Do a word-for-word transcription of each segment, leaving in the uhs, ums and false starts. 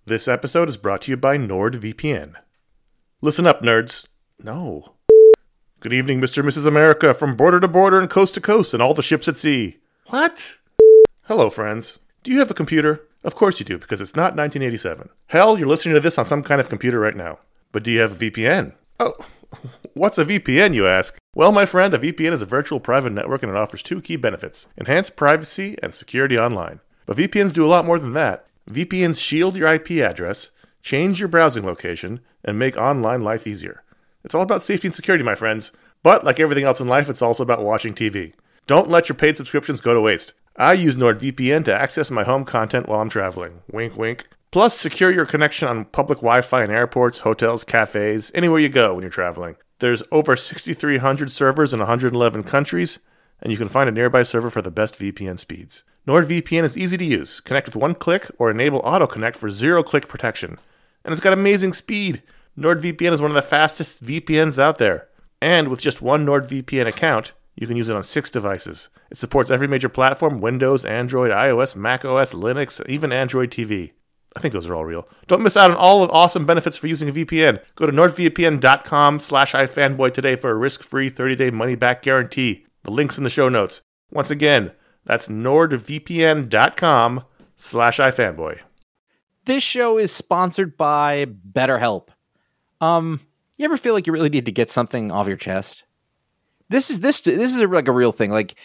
This episode is brought to you by NordVPN. Listen up, nerds. No. Good evening, Mister and Missus America, from border to border and coast to coast and all the ships at sea. What? Hello, friends. Do you have a computer? Of course you do, because it's not nineteen eighty-seven. Hell, you're listening to this on some kind of computer right now. But do you have a V P N? Oh, what's a V P N, you ask? Well, my friend, a V P N is a virtual private network and it offers two key benefits: enhanced privacy and security online. But V P Ns do a lot more than that. V P Ns shield your I P address, change your browsing location, and make online life easier. It's all about safety and security, my friends. But like everything else in life, it's also about watching T V. Don't let your paid subscriptions go to waste. I use NordVPN to access my home content while I'm traveling. Wink, wink. Plus, secure your connection on public Wi-Fi in airports, hotels, cafes, anywhere you go when you're traveling. There's over six thousand three hundred servers in one hundred eleven countries, and you can find a nearby server for the best V P N speeds. NordVPN is easy to use. Connect with one click or enable auto-connect for zero-click protection. And it's got amazing speed. NordVPN is one of the fastest V P Ns out there. And with just one NordVPN account, you can use it on six devices. It supports every major platform: Windows, Android, iOS, macOS, Linux, even Android T V. I think those are all real. Don't miss out on all the awesome benefits for using a V P N. Go to nordvpn.com slash ifanboy today for a risk-free thirty-day money-back guarantee. The link's in the show notes. Once again, that's nordvpn.com slash ifanboy. This show is sponsored by BetterHelp. Um, you ever feel like you really need to get something off your chest? This is this this is a, like a real thing. Like,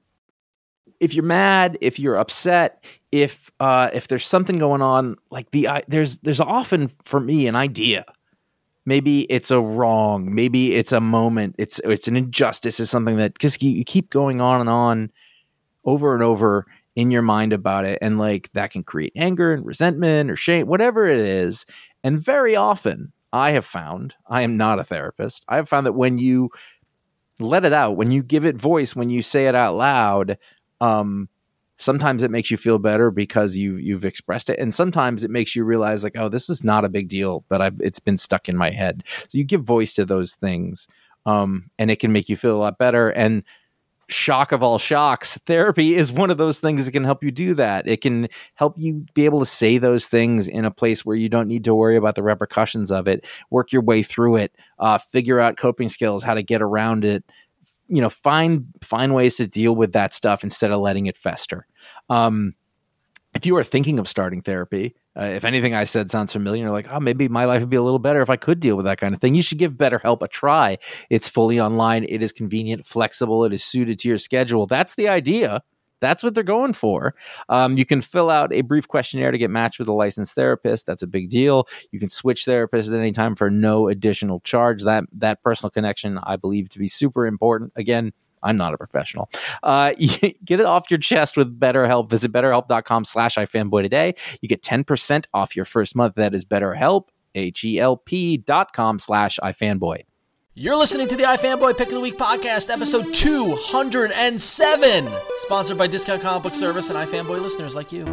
if you're mad, if you're upset, if uh, if there's something going on, like the uh, there's there's often for me an idea. Maybe it's a wrong. Maybe it's a moment. It's it's an injustice. It's something that just you keep going on and on, over and over in your mind about it, and like that can create anger and resentment or shame, whatever it is. And very often, I have found, I am not a therapist, I have found that when you let it out, when you give it voice, when you say it out loud, um, sometimes it makes you feel better because you've you've expressed it, and sometimes it makes you realize like, oh, this is not a big deal, but I've, it's been stuck in my head. So you give voice to those things, um, and it can make you feel a lot better. And shock of all shocks, therapy is one of those things that can help you do that. It can help you be able to say those things in a place where you don't need to worry about the repercussions of it, work your way through it, uh, figure out coping skills, how to get around it, you know, find, find ways to deal with that stuff instead of letting it fester. Um, if you are thinking of starting therapy, uh, if anything I said sounds familiar, you're like, oh, maybe my life would be a little better if I could deal with that kind of thing. You should give BetterHelp a try. It's fully online. It is convenient, flexible. It is suited to your schedule. That's the idea. That's what they're going for. Um, you can fill out a brief questionnaire to get matched with a licensed therapist. That's a big deal. You can switch therapists at any time for no additional charge. That that personal connection, I believe, to be super important. Again, I'm not a professional. Uh, get it off your chest with BetterHelp. Visit betterhelp.com slash ifanboy today. You get ten percent off your first month. That is BetterHelp, H-E-L-P dot com slash ifanboy. You're listening to the iFanboy Pick of the Week podcast, episode two hundred seven, sponsored by Discount Comic Book Service and iFanboy listeners like you.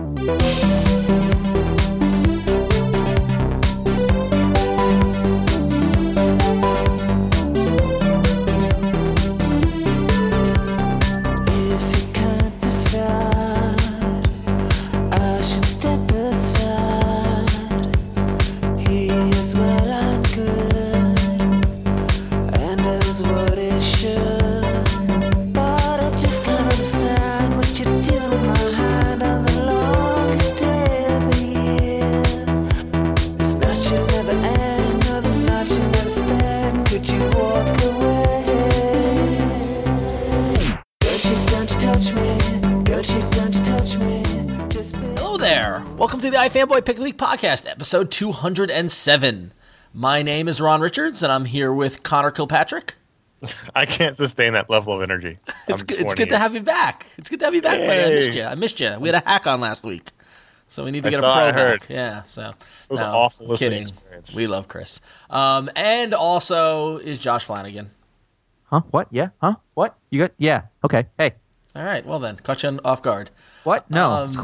Welcome to the iFanboy Pick of the Week podcast, episode two hundred seven. My name is Ron Richards, and I'm here with Connor Kilpatrick. I can't sustain that level of energy. It's good, it's good to have you back. It's good to have you back, buddy. I missed you. I missed you. We had a hack on last week, so we need to get I a pro saw, back. Yeah, so it was no, an awful listening kidding. experience. We love Chris. Um, and also is Josh Flanagan. Huh? What? Yeah? Huh? What? You got? Yeah. Okay. Hey. All right. Well then, caught you off guard. What? No, um, it's cool.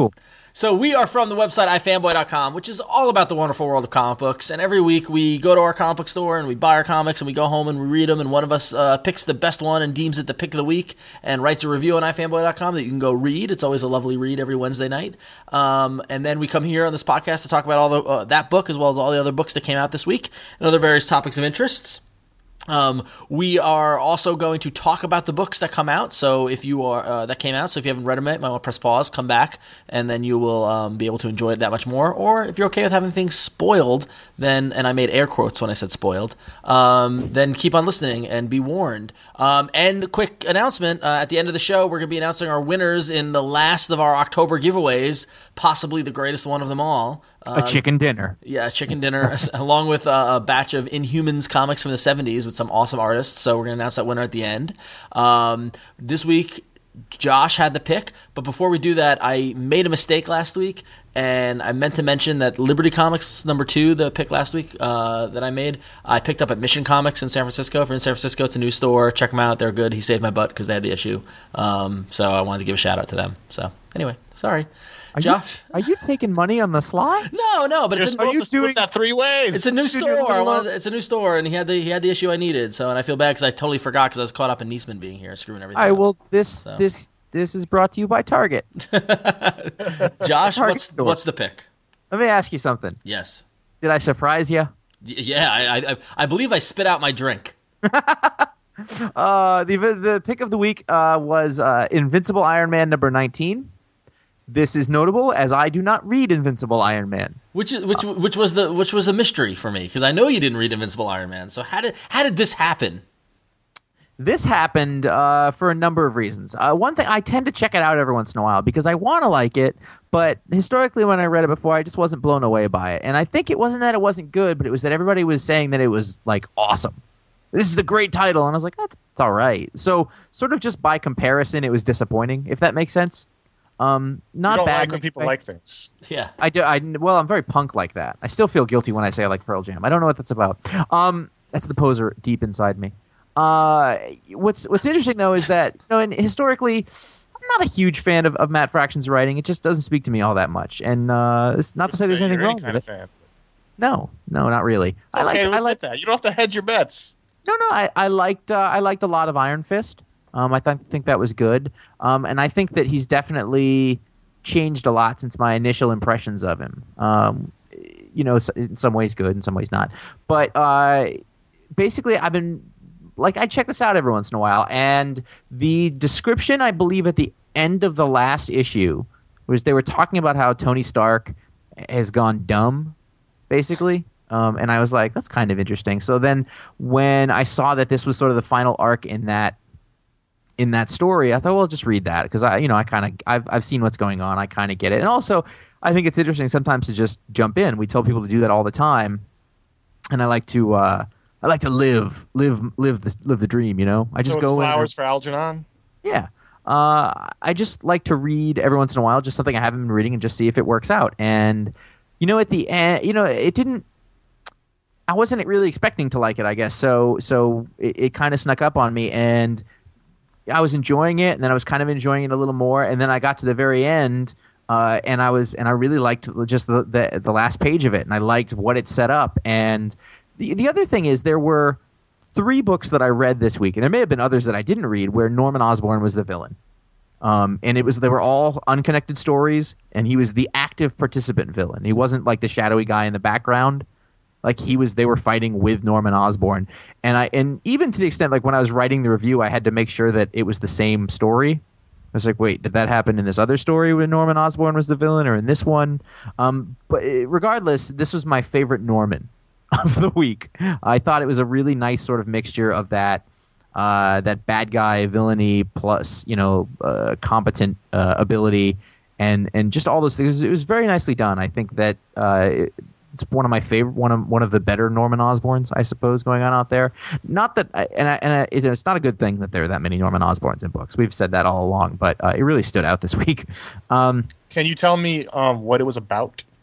So we are from the website i fanboy dot com, which is all about the wonderful world of comic books. And every week we go to our comic book store and we buy our comics and we go home and we read them. And one of us uh, picks the best one and deems it the pick of the week and writes a review on i fanboy dot com that you can go read. It's always a lovely read every Wednesday night. Um, and then we come here on this podcast to talk about all the uh, that book as well as all the other books that came out this week and other various topics of interests. Um, we are also going to talk about the books that come out. So if you are, uh, that came out. So if you haven't read them yet, you might want to press pause, come back, and then you will, um, be able to enjoy it that much more. Or if you're okay with having things spoiled, then, and I made air quotes when I said spoiled, um, then keep on listening and be warned. Um, and quick announcement, uh, at the end of the show, we're going to be announcing our winners in the last of our October giveaways, possibly the greatest one of them all. Uh, a chicken dinner. Yeah, a chicken dinner, along with uh, a batch of Inhumans comics from the seventies with some awesome artists. So we're going to announce that winner at the end. Um, this week, Josh had the pick. But before we do that, I made a mistake last week. And I meant to mention that Liberty Comics number two, the pick last week uh, that I made, I picked up at Mission Comics in San Francisco. If you're in San Francisco, it's a new store. Check them out. They're good. He saved my butt because they had the issue. Um, so I wanted to give a shout out to them. So anyway, sorry. Are Josh, you, are you taking money on the sly? No, no, but You're it's a, supposed you to split doing- that three ways. it's a new You're store. doing I a wanted, little- it's a new store, and he had the he had the issue I needed. So, and I feel bad because I totally forgot because I was caught up in Niesman being here, screwing everything. All right, up. well, this So. this this is brought to you by Target. Josh, Target what's store. what's the pick? Let me ask you something. Yes, Did I surprise you? Y- yeah, I, I I believe I spit out my drink. Uh, the the pick of the week uh, was uh, Invincible Iron Man number nineteen. This is notable as I do not read Invincible Iron Man. Which is which which was the which was a mystery for me because I know you didn't read Invincible Iron Man. So how did how did this happen? This happened uh, for a number of reasons. Uh, one thing, I tend to check it out every once in a while because I want to like it, but historically when I read it before, I just wasn't blown away by it. And I think it wasn't that it wasn't good, but it was that everybody was saying that it was like awesome. This is a great title, and I was like, that's it's all right. So sort of just by comparison, it was disappointing, if that makes sense. Um, not you don't bad. like when people I- like things. Yeah, I do. I well, I'm very punk like that. I still feel guilty when I say I like Pearl Jam. I don't know what that's about. Um, that's the poser deep inside me. Uh, what's what's interesting though is that you know, and historically, I'm not a huge fan of, of Matt Fraction's writing. It just doesn't speak to me all that much. And uh, it's not to say there's You're anything any wrong kind with of it. fan. No, no, not really. It's I like. okay, I admit like that. You don't have to hedge your bets. No, no, I, I liked uh, I liked a lot of Iron Fist. Um, I th- think that was good. Um, and I think that he's definitely changed a lot since my initial impressions of him. Um, you know, s- in some ways good, in some ways not. But uh, basically, I've been like I check this out every once in a while, and the description I believe at the end of the last issue was they were talking about how Tony Stark has gone dumb, basically. Um, and I was like, that's kind of interesting. So then when I saw that this was sort of the final arc in that in that story, I thought, well, just read that because I, you know, I kind of I've I've seen what's going on. I kind of get it. And also, I think it's interesting sometimes to just jump in. We tell people to do that all the time, and I like to uh, I like to live live live the live the dream. You know, I just so go it's in and- flowers for Algernon. yeah. Uh, I just like to read every once in a while, just something I haven't been reading, and just see if it works out. And you know, at the end, you know, it didn't. I wasn't really expecting to like it, I guess. So, so it, it kind of snuck up on me, and I was enjoying it, and then I was kind of enjoying it a little more, and then I got to the very end, uh, and I was, and I really liked just the, the the last page of it, and I liked what it set up. And the the other thing is, there were three books that I read this week, and there may have been others that I didn't read, where Norman Osborn was the villain. Um, and it was they were all unconnected stories, and he was the active participant villain. He wasn't like the shadowy guy in the background. Like he was, they were fighting with Norman Osborn, and I, and even to the extent like when I was writing the review, I had to make sure that it was the same story. I was like, wait, did that happen in this other story when Norman Osborn was the villain, or in this one? Um, but regardless, this was my favorite Norman of the week. I thought it was a really nice sort of mixture of that, uh, that bad guy villainy plus you know uh, competent uh, ability, and and just all those things. It was very nicely done. I think that. Uh, it, It's one of my favorite, one of one of the better Norman Osborns, I suppose, going on out there. Not that, and I, and I, it, it's not a good thing that there are that many Norman Osborns in books. We've said that all along, but uh, it really stood out this week. Um, Can you tell me um, what it was about?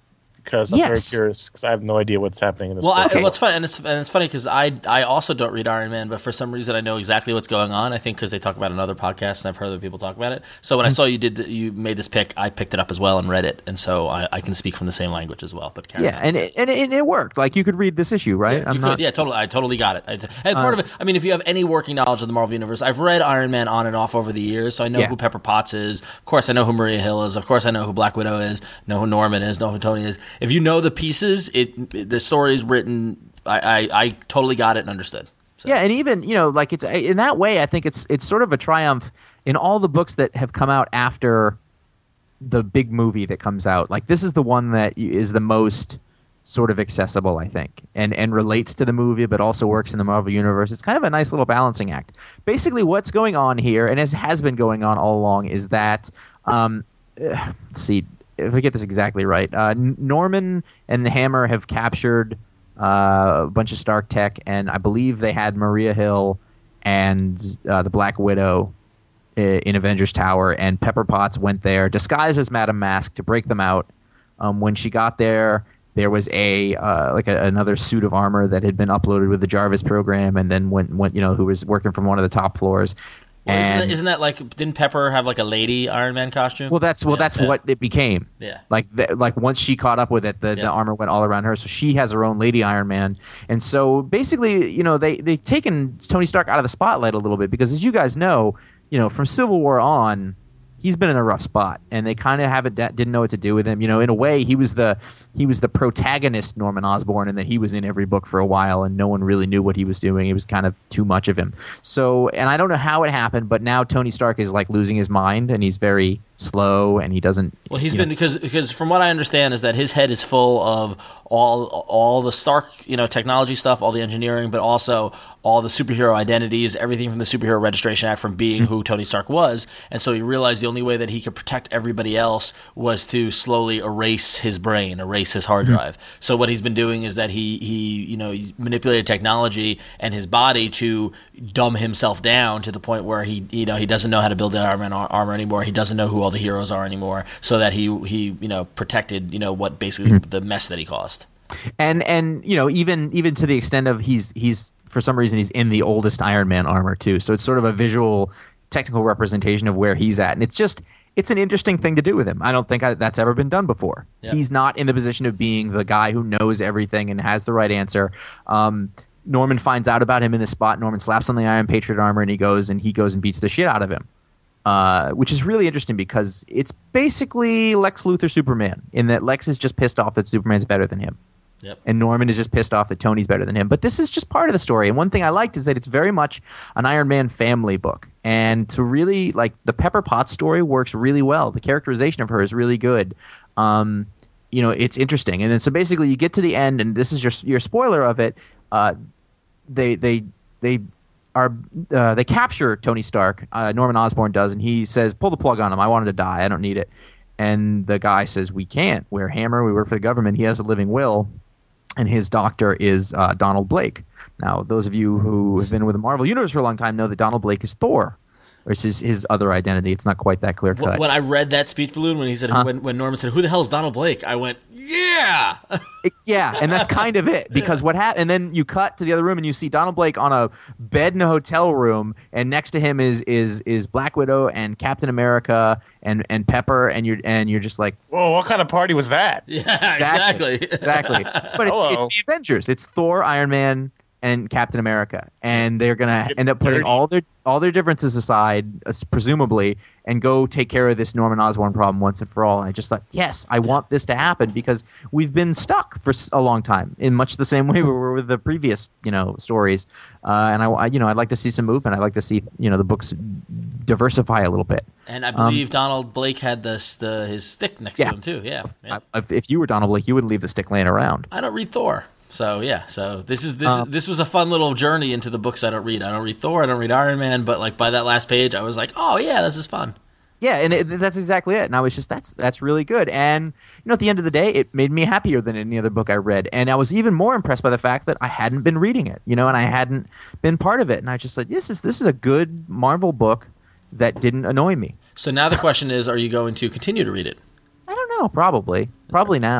because I'm Yes. very curious because I have no idea what's happening in this Well, I, book. Okay. well, it's funny, and it's and it's funny because I I also don't read Iron Man, but for some reason I know exactly what's going on. I think because they talk about another podcast, and I've heard other people talk about it. So when I saw you did the, you made this pick, I picked it up as well and read it, and so I, I can speak from the same language as well. But carry Yeah, on. and it, and, it, and it worked. Like you could read this issue, right? You could, yeah, totally. I totally got it. I, and part of it, I mean, if you have any working knowledge of the Marvel Universe, I've read Iron Man on and off over the years, so I know Yeah. who Pepper Potts is. Of course, I know who Maria Hill is. Of course, I know who Black Widow is. Know who Norman is. Know who Tony is. If you know the pieces, it, it the story is written. I, I, I totally got it and understood. So. Yeah, and even you know, like it's in that way. I think it's it's sort of a triumph in all the books that have come out after the big movie that comes out. Like this is the one that is the most sort of accessible, I think, and and relates to the movie, but also works in the Marvel Universe. It's kind of a nice little balancing act. Basically, what's going on here, and as has been going on all along, is that um, uh, let's see if I get this exactly right. Uh, Norman and the Hammer have captured uh, a bunch of Stark tech, and I believe they had Maria Hill and uh, the Black Widow i- in Avengers Tower, and Pepper Potts went there disguised as Madame Mask to break them out. Um, when she got there, there was a uh, like a, another suit of armor that had been uploaded with the Jarvis program, and then went went you know who was working from one of the top floors. Well, isn't, And- that, isn't that like? Didn't Pepper have like a lady Iron Man costume? Well, that's well, Yeah, that's yeah. what it became. Yeah. Like, the, like once she caught up with it, the, Yeah. the armor went all around her. So she has her own Lady Iron Man, and so basically, you know, they they taken Tony Stark out of the spotlight a little bit because, as you guys know, you know, from Civil War on, he's been in a rough spot, and they kind of haven't didn't know what to do with him. You know, in a way, he was the he was the protagonist, Norman Osborn, and that he was in every book for a while, and no one really knew what he was doing. It was kind of too much of him. So, and I don't know how it happened, but now Tony Stark is like losing his mind, and he's very slow, and he doesn't. Well, he's you been know, because because from what I understand is that his head is full of all all the Stark you know technology stuff, all the engineering, but also all the superhero identities, everything from the Superhero Registration Act from being who Tony Stark was, and so he realized the only way that he could protect everybody else was to slowly erase his brain, erase his hard drive. So what he's been doing is that he he you know he manipulated technology and his body to dumb himself down to the point where he you know he doesn't know how to build the Iron Man ar- armor anymore. He doesn't know who all the heroes are anymore, so that he he you know protected you know what basically the mess that he caused. and and you know even even to the extent of he's he's for some reason he's in the oldest Iron Man armor too. So it's sort of a visual, technical representation of where he's at, and it's just. It's an interesting thing to do with him. I don't think I, that's ever been done before. Yeah. He's not in the position of being the guy who knows everything and has the right answer. Um, Norman finds out about him in this spot. Norman slaps on the Iron Patriot armor, and he goes and he goes and beats the shit out of him, uh, which is really interesting because it's basically Lex Luthor Superman in that Lex is just pissed off that Superman's better than him. Yep. And Norman is just pissed off that Tony's better than him. But this is just part of the story. And one thing I liked is that it's very much an Iron Man family book. And to really, like, the Pepper Potts story works really well. The characterization of her is really good. Um, you know, it's interesting. And then so basically you get to the end, and this is your, your spoiler of it. Uh, they, they, they are, uh, they capture Tony Stark. Uh, Norman Osborn does, and he says, pull the plug on him. I wanted to die. I don't need it. And the guy says, we can't. We're Hammer. We work for the government. He has a living will. And his doctor is uh, Donald Blake. Now, those of you who have been with the Marvel Universe for a long time know that Donald Blake is Thor. Or it's his, his other identity. It's not quite that clear When, cut. when I read that speech balloon when he said Huh? when, when Norman said who the hell is Donald Blake, I went yeah. Yeah, and that's kind of it. Because what happened, and then you cut to the other room and you see Donald Blake on a bed in a hotel room, and next to him is is is Black Widow and Captain America and, and Pepper, and you're and you're just like, Whoa, what kind of party was that? Yeah, exactly. exactly. But it's, Hello. it's the Avengers. It's Thor, Iron Man, and Captain America, and they're gonna Get end up putting dirty. all their all their differences aside, uh, presumably, and go take care of this Norman Osborn problem once and for all. And I just thought, yes, I want this to happen because we've been stuck for s- a long time in much the same way we were with the previous, you know, stories. Uh, and I, I, you know, I'd like to see some movement. I'd like to see, you know, the books diversify a little bit. And I believe Donald Blake had this the his stick next Yeah. to him too. Yeah. yeah. I, if, if you were Donald Blake, you wouldn't leave the stick laying around. I don't read Thor. So yeah, so this is this Um, this was a fun little journey into the books I don't read. I don't read Thor, I don't read Iron Man, but like by that last page, I was like, oh yeah, this is fun. Yeah, and it, that's exactly it. And I was just, that's that's really good. And, you know, at the end of the day, it made me happier than any other book I read. And I was even more impressed by the fact that I hadn't been reading it, you know, and I hadn't been part of it. And I just like, this is this is a good Marvel book that didn't annoy me. So now the question is, are you going to continue to read it? I don't know, probably. Probably now.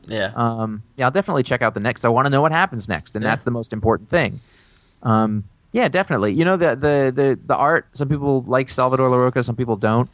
Yeah. Um, yeah, I'll definitely check out the next. I want to know what happens next, and Yeah. that's the most important thing. Um, yeah, definitely. You know, the, the the the art. Some people like Salvador Larroca, some people don't.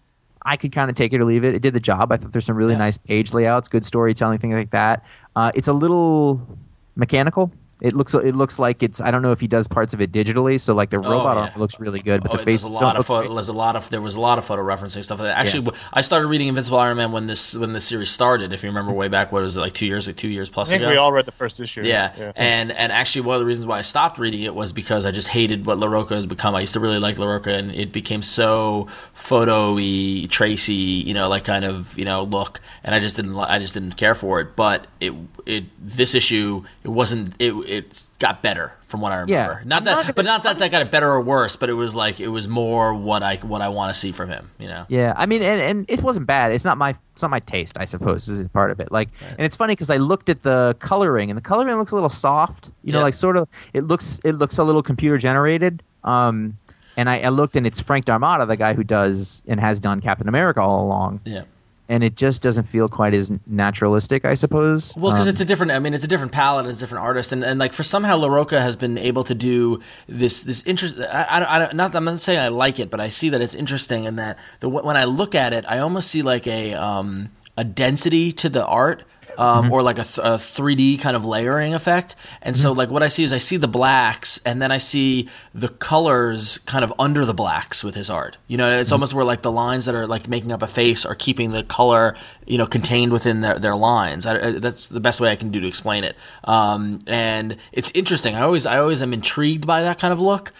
I could kind of take it or leave it. It did the job. I thought there's some really Yeah. nice page layouts, good storytelling, things like that. Uh, it's a little mechanical. It looks it looks like it's. I don't know if he does parts of it digitally. So like the robot yeah. arm looks really good, but Oh, the there's faces a don't lot of look photo. great. There's a lot of there was a lot of photo referencing stuff. Like that. Actually, I started reading Invincible Iron Man when this when this series started. If you remember way back, what was it like two years, like two years plus I think ago? we all read the first issue. Yeah. and and actually one of the reasons why I stopped reading it was because I just hated what LaRocca has become. I used to really like LaRocca, and it became so photo-y, Tracy, you know, like kind of you know look, and I just didn't li- I just didn't care for it. But it it this issue it wasn't it it got better from what I remember. Yeah. Not I'm that, not gonna- but not that that got it better or worse. But it was like it was more what I what I want to see from him. You know. Yeah, I mean, and, and it wasn't bad. It's not my it's not my taste, I suppose, is part of it. Like, and it's funny because I looked at the coloring, and the coloring looks a little soft. You know, Yeah. like sort of it looks it looks a little computer generated. Um, and I, I looked, and it's Frank Darmada, the guy who does and has done Captain America all along. Yeah. And it just doesn't feel quite as naturalistic, I suppose. Well, because Um, it's a different. I mean, it's a different palette. It's a different artist, and, and like for somehow LaRocca has been able to do this. This interest. I, I, I not. I'm not saying I like it, but I see that it's interesting, and that the when I look at it, I almost see like a um, a density to the art. Um, Mm-hmm. Or like a, th- a three D kind of layering effect, and so like what I see is I see the blacks, and then I see the colors kind of under the blacks with his art. You know, it's Mm-hmm. almost where like the lines that are like making up a face are keeping the color, you know, contained within their, their lines. I, I, that's the best way I can do to explain it. Um, and it's interesting. I always I always am intrigued by that kind of look.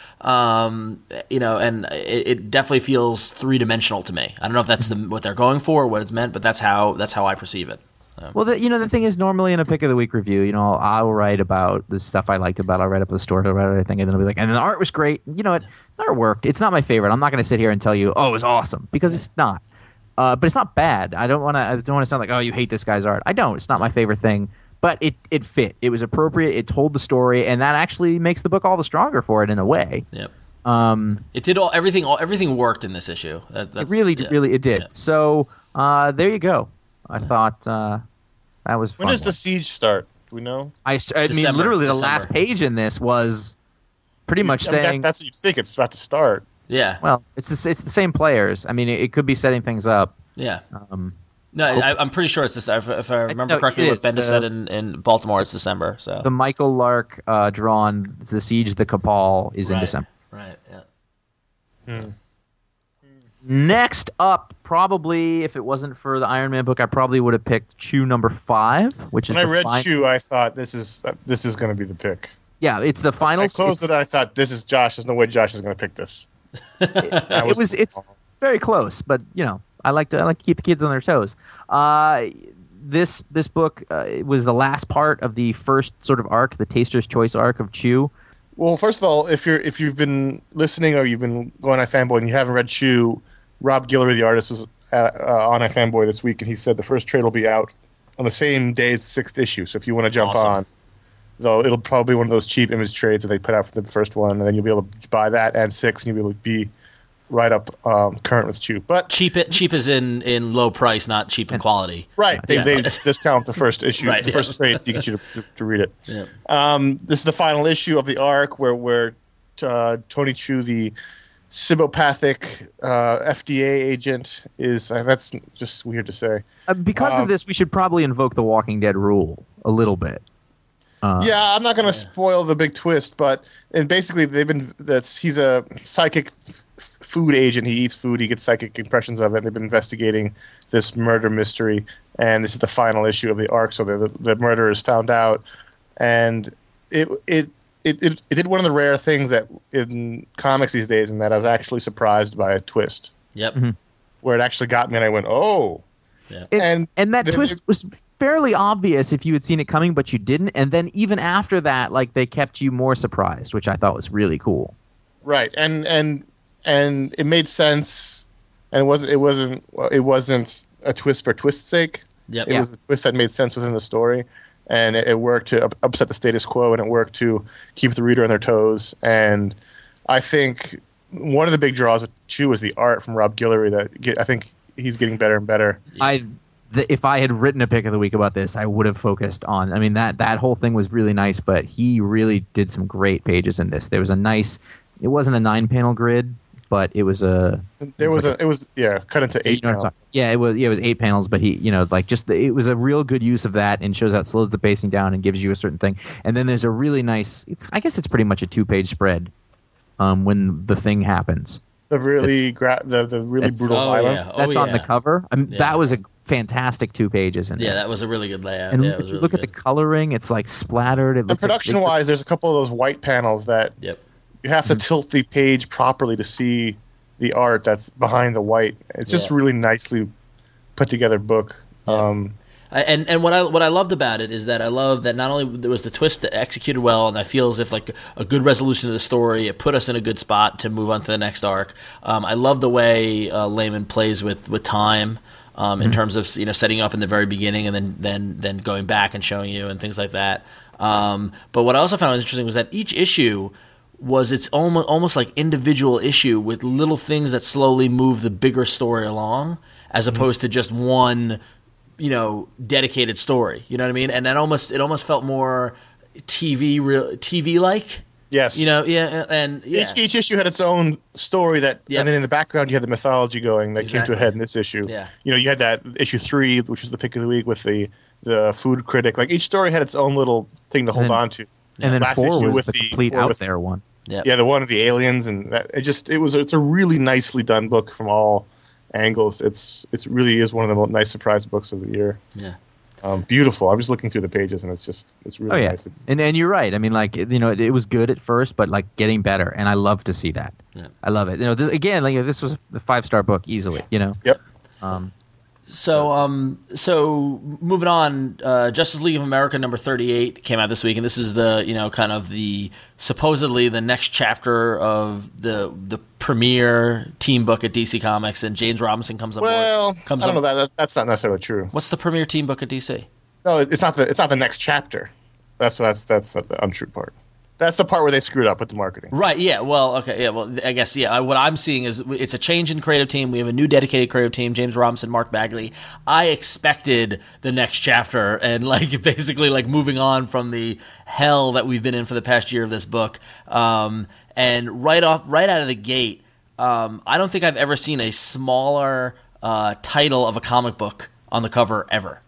Um, you know, and it, it definitely feels three dimensional to me. I don't know if that's the, what they're going for or what it's meant, but that's how that's how I perceive it. Well, the, you know, the thing is, normally in a pick of the week review, you know, I'll write about the stuff I liked about. I'll write up the story, I'll write everything, and then I'll be like, and the art was great. You know what? The art worked. It's not my favorite. I'm not going to sit here and tell you, oh, it was awesome, because it's not. Uh, but it's not bad. I don't want to. I don't want to sound like, oh, you hate this guy's art. I don't. It's not my favorite thing. But it it fit. It was appropriate. It told the story, and that actually makes the book all the stronger for it in a way. Yep. Um, It did all everything. All everything worked in this issue. That, it that's, really, yeah. really, it did. Yeah. So uh, there you go. I thought uh, that was fun. When does one. the siege start? Do we know? I, I mean, December, literally, the December. last page in this was pretty much I mean, saying, that, that's what you think. It's about to start. Yeah. well, it's the, it's the same players. I mean, it, it could be setting things up. Yeah. Um, No, I, I'm pretty sure it's this. If, if I remember no, correctly, it what is. Bendis The- said in, in Baltimore, it's December. So the Michael Lark uh, drawn The Siege of the Cabal is in Right. December. Right. Yeah. Next up, probably, if it wasn't for the Iron Man book, I probably would have picked Chew number five, which is When I the read fin- Chew, I thought this is this is going to be the pick. Yeah, it's the final. I closed it's- it. And I thought this is Josh. There's no way Josh is going to pick this. That it was it's very close, but you know, I like to I like to keep the kids on their toes. Uh, this this book uh, it was the last part of the first sort of arc, the Taster's Choice arc of Chew. Well, first of all, if you're if you've been listening or you've been going on iFanboy and you haven't read Chew, Rob Guillory, the artist, was at, uh, on iFanboy this week, and he said the first trade will be out on the same day as the sixth issue. So if you want to jump Awesome. on, though, it'll probably be one of those cheap image trades that they put out for the first one, and then you'll be able to buy that and six, and you'll be able to be right up um, current with Chew. But Cheap. It cheap is in, in low price, not cheap in quality. right, they, Yeah. they discount the first issue, Right, the yeah. first trade, to get you to, to, to read it. Yeah. Um, this is the final issue of the arc where where uh, Tony Chu, the Cybopathic uh, F D A agent, is. Uh, that's just weird to say. Uh, because Um, of this, we should probably invoke the Walking Dead rule a little bit. yeah, I'm not going to spoil the big twist, but and basically they've been that's he's a psychic f- food agent. He eats food. He gets psychic impressions of it. They've been investigating this murder mystery, and this is the final issue of the arc. So the the, the murderer is found out, and it it. It, it it did one of the rare things that in comics these days, in that I was actually surprised by a twist Yep. where it actually got me, and I went, "Oh!" Yeah. It- And and that the- twist was fairly obvious if you had seen it coming, but you didn't. And then even after that, like they kept you more surprised, which I thought was really cool. Right, and and and it made sense, and it wasn't it wasn't it wasn't a twist for twist's sake. Yep. It Yeah. was a twist that made sense within the story, and it, it worked to up- upset the status quo, and it worked to keep the reader on their toes. And I think one of the big draws with Chew is the art from Rob Guillory. That get, I think he's getting better and better. I the, if I had written a pick of the week about this, I would have focused on. I mean, that that whole thing was really nice, but he really did some great pages in this. There was a nice. It wasn't a nine panel grid, but it was a. There it was, was like a. It was yeah, cut into eight. you know what I'm panels. talking- yeah, it was. Yeah, it was eight panels, but he, you know, like just the, it was a real good use of that and shows how it slows the pacing down and gives you a certain thing. And then there's a really nice. It's I guess it's pretty much a two page spread, um, when the thing happens. The really gra- the the really That's- brutal Oh, violence. yeah. That's on the yeah. cover. I mean, Yeah. that was a fantastic two pages in Yeah, there. that was a really good layout. And yeah, it if was you really look at good. the coloring, it's like splattered. It And looks like- production wise, there's a couple of those white panels that Yep. you have to Mm-hmm. tilt the page properly to see the art that's behind the white. It's just Yeah. really nicely put together book. Um, I- And and what I what I loved about it is that I love that not only there was the twist that executed well, and I feel as if like a good resolution to the story, it put us in a good spot to move on to the next arc. Um, I love the way uh, Layman plays with with time. Um, in terms of you know setting you up in the very beginning and then then then going back and showing you and things like that. Um, but what I also found interesting was that each issue was its almost almost like individual issue with little things that slowly move the bigger story along, as opposed to just one, you know, dedicated story. You know what I mean? And that almost it almost felt more T V real T V like. yes, You know, yeah, and yeah. Each, each issue had its own story that, Yep. and then in the background you had the mythology going that came Exactly. to a head in this issue. Yeah. You know, you had that issue three, which was the pick of the week with the the food critic. Like each story had its own little thing to hold then- on to. and then Last four issue was with the the- complete four out with- there one. Yep. Yeah, the one of the aliens, and that, it just it was it's a really nicely done book from all angles. It's it's really is one of the most nice surprise books of the year. Yeah. Um, beautiful. I'm just looking through the pages, and it's just it's really Oh yeah, nice. and and you're right. I mean, like you know, it, it was good at first, but like getting better, and I love to see that. Yeah. I love it. You know, this, again, like this was a five star book easily. You know, Yep. um, So, um, so moving on, uh, Justice League of America number thirty-eight came out this week, and this is the you know kind of the supposedly the next chapter of the the premiere team book at D C Comics, and James Robinson comes on Well, board. Comes I don't on- know that, that that's not necessarily true. What's the premiere team book at D C? No, it's not the it's not the next chapter. That's that's that's the untrue part. That's the part where they screwed up with the marketing. Right. Yeah. Well. Okay. Yeah. Well, I guess. Yeah. I, what I'm seeing is it's a change in creative team. We have a new dedicated creative team: James Robinson, Mark Bagley. I expected the next chapter, and like basically like moving on from the hell that we've been in for the past year of this book. Um, and right off, right out of the gate, um, I don't think I've ever seen a smaller uh, title of a comic book on the cover ever.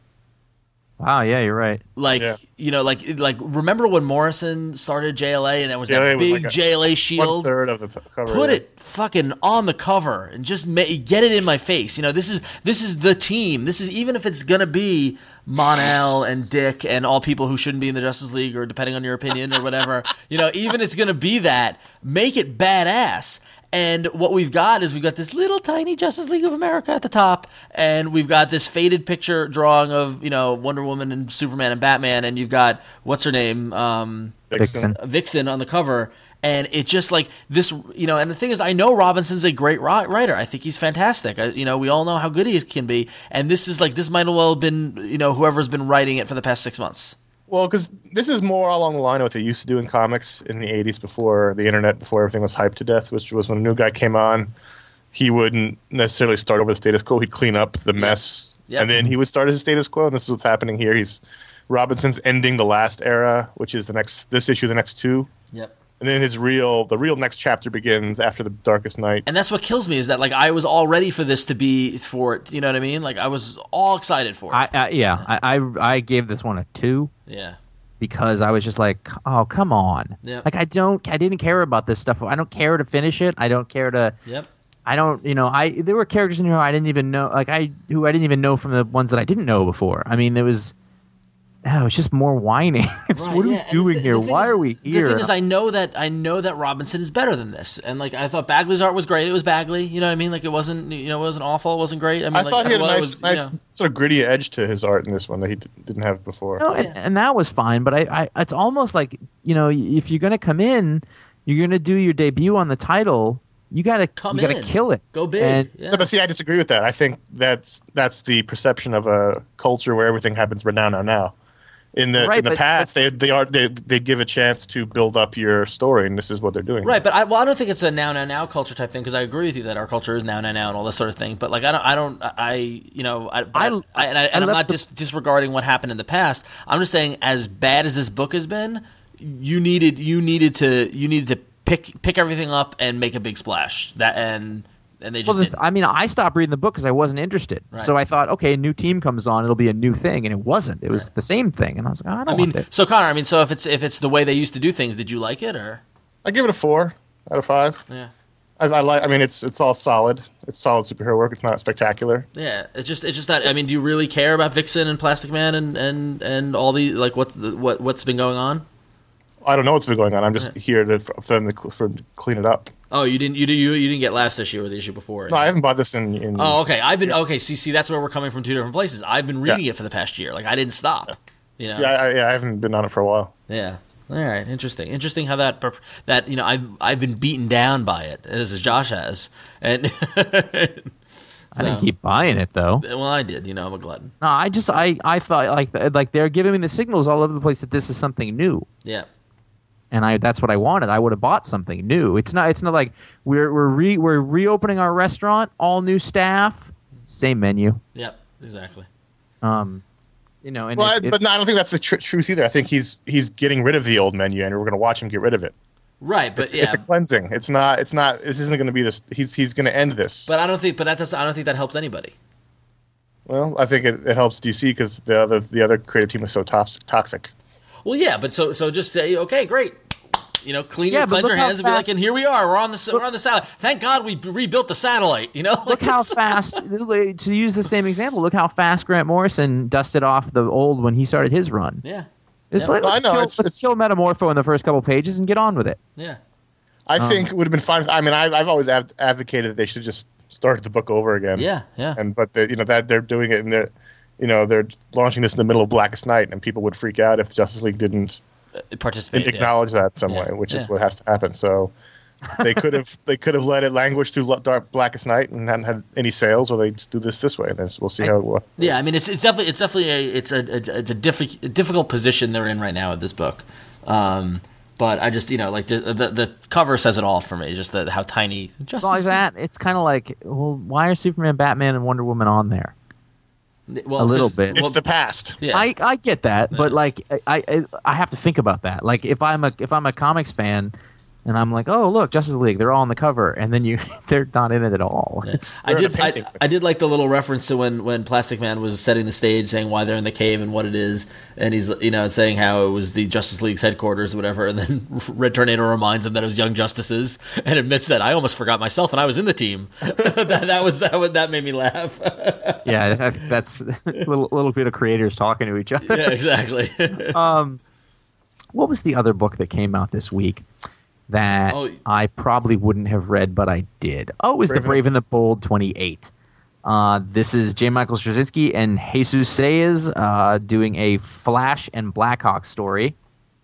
wow, yeah, you're right. Like Yeah. you know, like like remember when Morrison started J L A and there was J L A that was big like a- J L A One shield. third of the t- cover. Put yeah. it fucking on the cover and just ma- get it in my face. You know, this is this is the team. This is even if it's gonna be Mon-El and Dick and all people who shouldn't be in the Justice League, or depending on your opinion or whatever. You know, even if it's gonna be that, make it badass. And what we've got is we've got this little tiny Justice League of America at the top, and we've got this faded picture drawing of you know Wonder Woman and Superman and Batman, and you've got what's her name. Um, Vixen. Vixen on the cover, and it just like this, you know. And the thing is, I know Robinson's a great ri- writer. I think he's fantastic. I, you know, we all know how good he is, can be. And this is like this might have well been, you know, whoever's been writing it for the past six months. Well, because this is more along the line of what they used to do in comics in the eighties before the internet, before everything was hyped to death, which was when a new guy came on, he wouldn't necessarily start over the status quo. He'd clean up the mess, Yep. and then he would start his status quo. And this is what's happening here. He's Robinson's ending the last era, which is the next this issue, the next two, Yep. and then his real the real next chapter begins after the Darkest Night. And that's what kills me is that like I was all ready for this to be for it. You know what I mean? Like I was all excited for it. I, I yeah, I, I I gave this one a two yeah. because I was just like, oh come on, Yeah. like I don't, I didn't care about this stuff. I don't care to finish it. I don't care to. Yep. I don't, you know, I there were characters in here I didn't even know, like I who I didn't even know from the ones that I didn't know before. I mean, it was, oh, it's just more whining. It's, Right, what are yeah. we And doing the- here? the thing Why is- are we here? The thing is, I know that I know that Robinson is better than this, and like I thought Bagley's art was great. It was Bagley, you know what I mean? Like it wasn't, you know, it wasn't awful. It wasn't great. I mean, I like, thought he had a well, it nice, was, you nice know- sort of gritty edge to his art in this one that he d- didn't have before. No, and, Yeah. and that was fine, but I, I, it's almost like, you know, if you're gonna come in, you're gonna do your debut on the title. You gotta, Come you gotta in. kill it. Go big. And, yeah. No, but see, I disagree with that. I think that's that's the perception of a culture where everything happens right now, now, now. In the Right, in the but- past, they they are they they give a chance to build up your story, and this is what they're doing. Right, but I, well, I don't think it's a now, now, now culture type thing because I agree with you that our culture is now, now, now, and all this sort of thing. But like, I don't, I don't, I, you know, I, but I, I- I, and, I, and I I'm left not the- dis- disregarding what happened in the past. I'm just saying, as bad as this book has been, you needed, you needed to, you needed to pick pick everything up and make a big splash. That and and they just Well, the didn't. th- I mean, I stopped reading the book because I wasn't interested. Right. So I thought, okay, a new team comes on, it'll be a new thing, and it wasn't. It was the same thing, and I was like, oh, I don't I mean, want this. so Connor, I mean, so if it's if it's the way they used to do things, did you like it or? I give it a four out of five. Yeah. I, I like. I mean, it's it's all solid. It's solid superhero work. It's not spectacular. Yeah, it's just it's just that I mean, do you really care about Vixen and Plastic Man and and, and all the like what the, what what's been going on? I don't know what's been going on. I'm just here to for them to, cl- for them to clean it up. Oh, you didn't you did you, you didn't get last issue or the issue before? No, I haven't bought this in. in Oh, okay. I've been okay. See, see, that's where we're coming from two different places. I've been reading Yeah. it for the past year. Like I didn't stop. You know. Yeah, I, I, I haven't been on it for a while. Yeah. All right. Interesting. Interesting how that perp- that you know I've I've been beaten down by it as Josh has, and I didn't keep buying it though. well, I did. You know, I'm a glutton. No, I just I I thought like like they're giving me the signals all over the place that this is something new. Yeah. And I that's what I wanted. I would have bought something new. It's not it's not like we're we're re, we're reopening our restaurant, all new staff, same menu. Yep. Exactly. Um you know, and Well, it- I, it- but no, I don't think that's the tr- truth either. I think he's he's getting rid of the old menu, and we're going to watch him get rid of it. Right, but It's, yeah. it's a cleansing. It's not. It's not. This isn't going to be this. He's he's going to end this. but I don't think. But that does. I don't think that helps anybody. Well, I think it, it helps D C because the other the other creative team is so tops, toxic. Well, yeah, but so so just say okay, great. You know, clean Yeah, your but cleanse look your how hands and be like, fast- and here we are. We're on the we're on the satellite. Thank God we rebuilt the satellite. You know, look Like, how it's- fast to use the same example, look how fast Grant Morrison dusted off the old when he started his run. Yeah, It's Yeah. like, Well, I let's, know, kill, it's- let's it's- kill Metamorpho in the first couple pages and get on with it. yeah. I Um, think it would have been fine. I mean, I, I've always av- advocated that they should just start the book over again. Yeah, yeah. And but the, you know that they're doing it, and they're you know they're launching this in the middle of Blackest Night, and people would freak out if Justice League didn't Participate. yeah. acknowledge that some Yeah, way, which yeah. is what has to happen. So they could have they could have let it languish through Lo- Dark Blackest Night and hadn't had any sales, or they just do this this way. And then we'll see how it works. Yeah, I mean, it's it's definitely it's definitely a it's a it's a, it's a, diffi- a difficult position they're in right now with this book. Um, but I just you know like the, the the cover says it all for me. Just the, how tiny Justice Not like that, it's kind of like, well, why are Superman, Batman, and Wonder Woman on there? well, a little 'cause- bit. It's well, the past. yeah. I, I get that, but like I, I I have to think about that. Like if I'm a if I'm a comics fan, and I'm like, oh look, Justice League, they're all on the cover, and then you they're not in it at all. It's I They're in did. a painting. I, I did like the little reference to when, when Plastic Man was setting the stage, saying why they're in the cave and what it is, and he's you know saying how it was the Justice League's headquarters, or whatever. And then Red Tornado reminds him that it was Young Justices, and admits that I almost forgot myself and I was in the team. that, that was that would that made me laugh. yeah, that, that's a little little bit of creators talking to each other. yeah, exactly. What was the other book that came out this week that Oh. I probably wouldn't have read, but I did? Oh, it was Brave The and- Brave and the Bold twenty-eight. Uh, this is J. Michael Straczynski and Jesus Sayes uh, doing a Flash and Blackhawk story.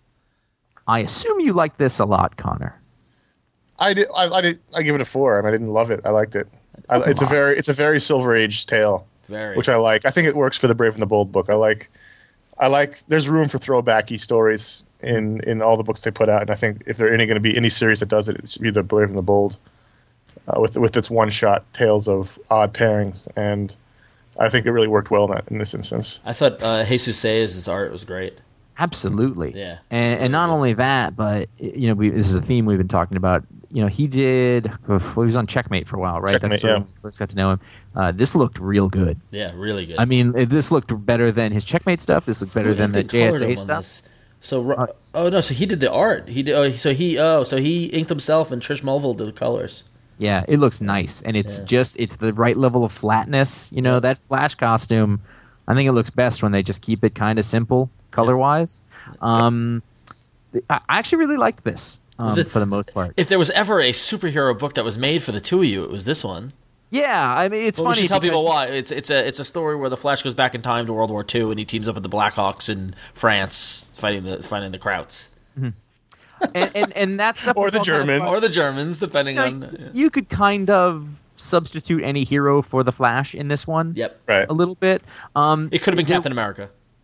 I assume you like this a lot, Connor. I did. I, I did. I give it a four. I, mean, I didn't love it. I liked it. I, That's a it's a lot. very. It's a very Silver Age tale, Very. which I like. I think it works for the Brave and the Bold book. I like. I like. There's room for throwbacky stories in in all the books they put out, and I think if there any going to be any series that does it, it should be the Brave and the Bold, uh, with with its one shot tales of odd pairings, and I think it really worked well in that in this instance. I thought uh, Jesus Sayes' art was great. Absolutely. Yeah. And, and not only that, but you know, we, this is a theme we've been talking about. You know, he did. Well, he was on Checkmate for a while, right? Checkmate, That's sort of yeah. when we first got to know him. Uh, this looked real good. Yeah, really good. I mean, it- this looked better than his Checkmate stuff. This looked better Who than the inked and colored J S A him on stuff. this? So Ro- Uh, oh no, so he did the art. He did. Oh, so he oh so he inked himself, and Trish Mulvihill did the colors. Yeah, it looks nice, and it's Yeah. just it's the right level of flatness. You know, Yeah. that Flash costume. I think it looks best when they just keep it kind of simple color wise. Um, I I actually really liked this um, The- for the most part. If there was ever a superhero book that was made for the two of you, it was this one. Yeah, I mean, it's Well, we funny. should tell people because- why. It's it's a it's a story where the Flash goes back in time to World War Two, and he teams up with the Blackhawks in France, fighting the fighting the Krauts and, and and that stuff Or was the all kind of Germans. fun. or the Germans, depending You know, on. you could kind of substitute any hero for the Flash in this one. Yep, Right. A little bit. Um, it could have been there- Captain America.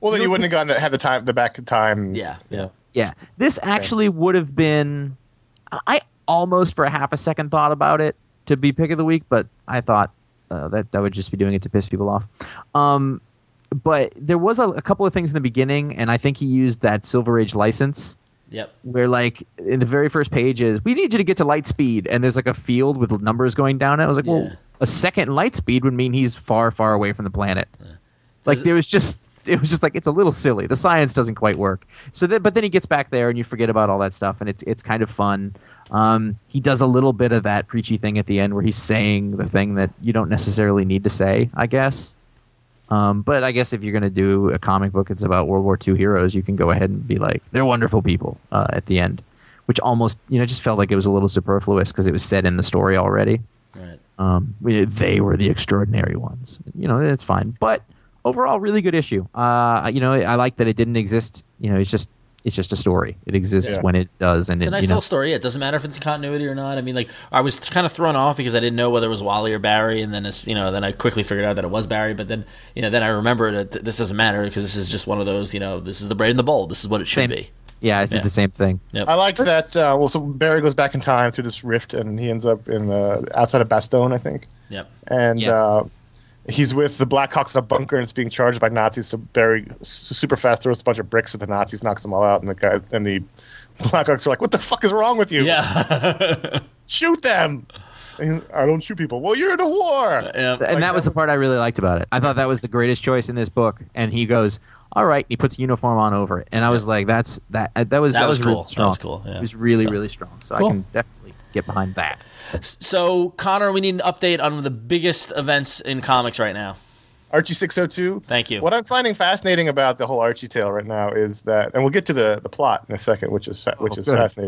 Well, then you wouldn't have gotten the, had the time, the back of time. Yeah, yeah. Yeah, this actually would have been. I almost for a half a second thought about it to be pick of the week, but I thought uh, that that would just be doing it to piss people off. Um, but there was a, a couple of things in the beginning, and I think he used that Silver Age license. Yep. Where like in the very first pages, we need you to get to light speed, and there's like a field with numbers going down it. I was like, Yeah. well, a second light speed would mean he's far, far away from the planet. Yeah. Like there was just. It was just like it's a little silly. The science doesn't quite work. So, then, but then he gets back there, and you forget about all that stuff, and it's it's kind of fun. Um, he does a little bit of that preachy thing at the end, where he's saying the thing that you don't necessarily need to say, I guess. Um, but I guess if you're going to do a comic book, it's about World War Two heroes. You can go ahead and be like, they're wonderful people uh, at the end, which almost you know just felt like it was a little superfluous because it was said in the story already. Right. Um, they were the extraordinary ones. You know, it's fine, but. Overall, really good issue. Uh, you know, I like that it didn't exist. You know, it's just it's just a story. It exists Yeah. when it does, and It's it, a nice you know, little story. It doesn't matter if it's in continuity or not. I mean, like I was kind of thrown off because I didn't know whether it was Wally or Barry, and then it's, you know, then I quickly figured out that it was Barry. But then, you know, then I remembered that this doesn't matter because this is just one of those. You know, this is the brave and the bold. This is what it should Same. be. Yeah, I did Yeah. the same thing. Yep. I liked that. Uh, well, so Barry goes back in time through this rift, and he ends up in the outside of Bastogne, I think. Yep. And Yeah. uh, he's with the Blackhawks in a bunker, and it's being charged by Nazis. So Barry s- super fast throws a bunch of bricks at the Nazis, knocks them all out, and the guys and the Blackhawks are like, "What the fuck is wrong with you? Yeah. Shoot them!" And he's, I don't shoot people. Well, you're in a war. Yep. And that was the part I really liked about it. I thought that was the greatest choice in this book. And he goes, "All right." He puts a uniform on over it, and I was like, "That's that. uh, That was That that, was was, cool. really That strong. was cool, yeah. It was really So- really strong. So Cool. I can definitely get behind that." So, Connor, we need an update on the biggest events in comics right now. Archie six oh two. Thank you. What I'm finding fascinating about the whole Archie tale right now is that, and we'll get to the, the plot in a second, which is fa- which is good. fascinating.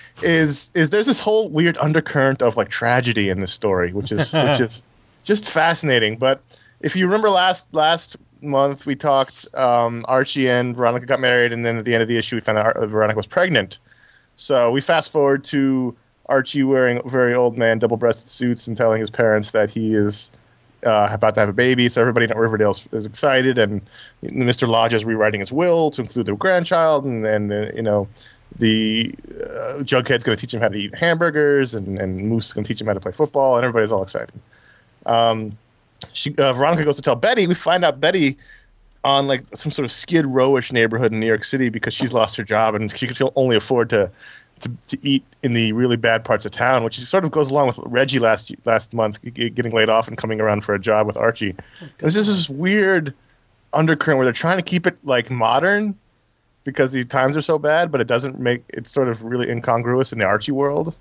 Is is there's this whole weird undercurrent of like tragedy in this story, which is which is just fascinating. But if you remember last last month, we talked um, Archie and Veronica got married, and then at the end of the issue, we found out Ar- Veronica was pregnant. So we fast forward to Archie wearing very old man double-breasted suits and telling his parents that he is uh, about to have a baby. So everybody in Riverdale is, is excited, and Mister Lodge is rewriting his will to include the grandchild, and then uh, you know the uh, Jughead's going to teach him how to eat hamburgers, and, and Moose is going to teach him how to play football, and everybody's all excited. Um, she, uh, Veronica goes to tell Betty. We find out Betty on like some sort of Skid Row-ish neighborhood in New York City because she's lost her job and she can only afford to, to to eat in the really bad parts of town, which sort of goes along with Reggie last last month g- getting laid off and coming around for a job with Archie. There's just this weird undercurrent where they're trying to keep it like modern because the times are so bad, but it doesn't make it's sort of really incongruous in the Archie world.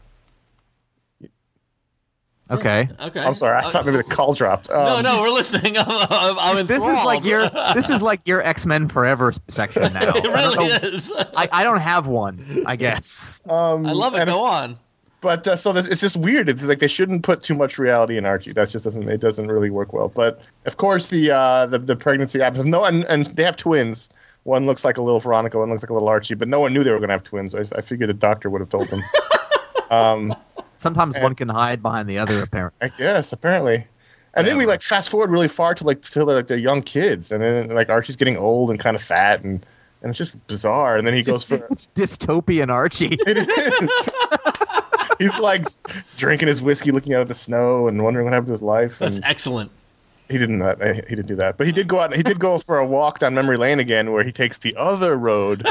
Okay. Okay. I'm sorry, I thought maybe the call dropped. Um, No, no, we're listening. I'm, I'm, I'm This is enthralled. like your this is like your X-Men Forever section now. It I don't really know- is. I, I don't have one, I guess. Um, I love it. and Go on. But uh, so this, it's just weird. It's like they shouldn't put too much reality in Archie. That just doesn't. It doesn't really work well. But of course, the uh, the, the pregnancy happens. No, and, and they have twins. One looks like a little Veronica. One looks like a little Archie. But no one knew they were going to have twins. I, I figured the doctor would have told them. um, Sometimes one can hide behind the other, apparently. I guess apparently. And then we like fast forward really far to like till they're like they're young kids, and then like Archie's getting old and kind of fat, and and it's just bizarre. And then he goes It's, for it's dystopian Archie. it is. He's like drinking his whiskey, looking out at the snow, and wondering what happened to his life. That's And excellent. he didn't. Uh, he didn't do that, but he did go out. He did go for a walk down memory lane again, where he takes the other road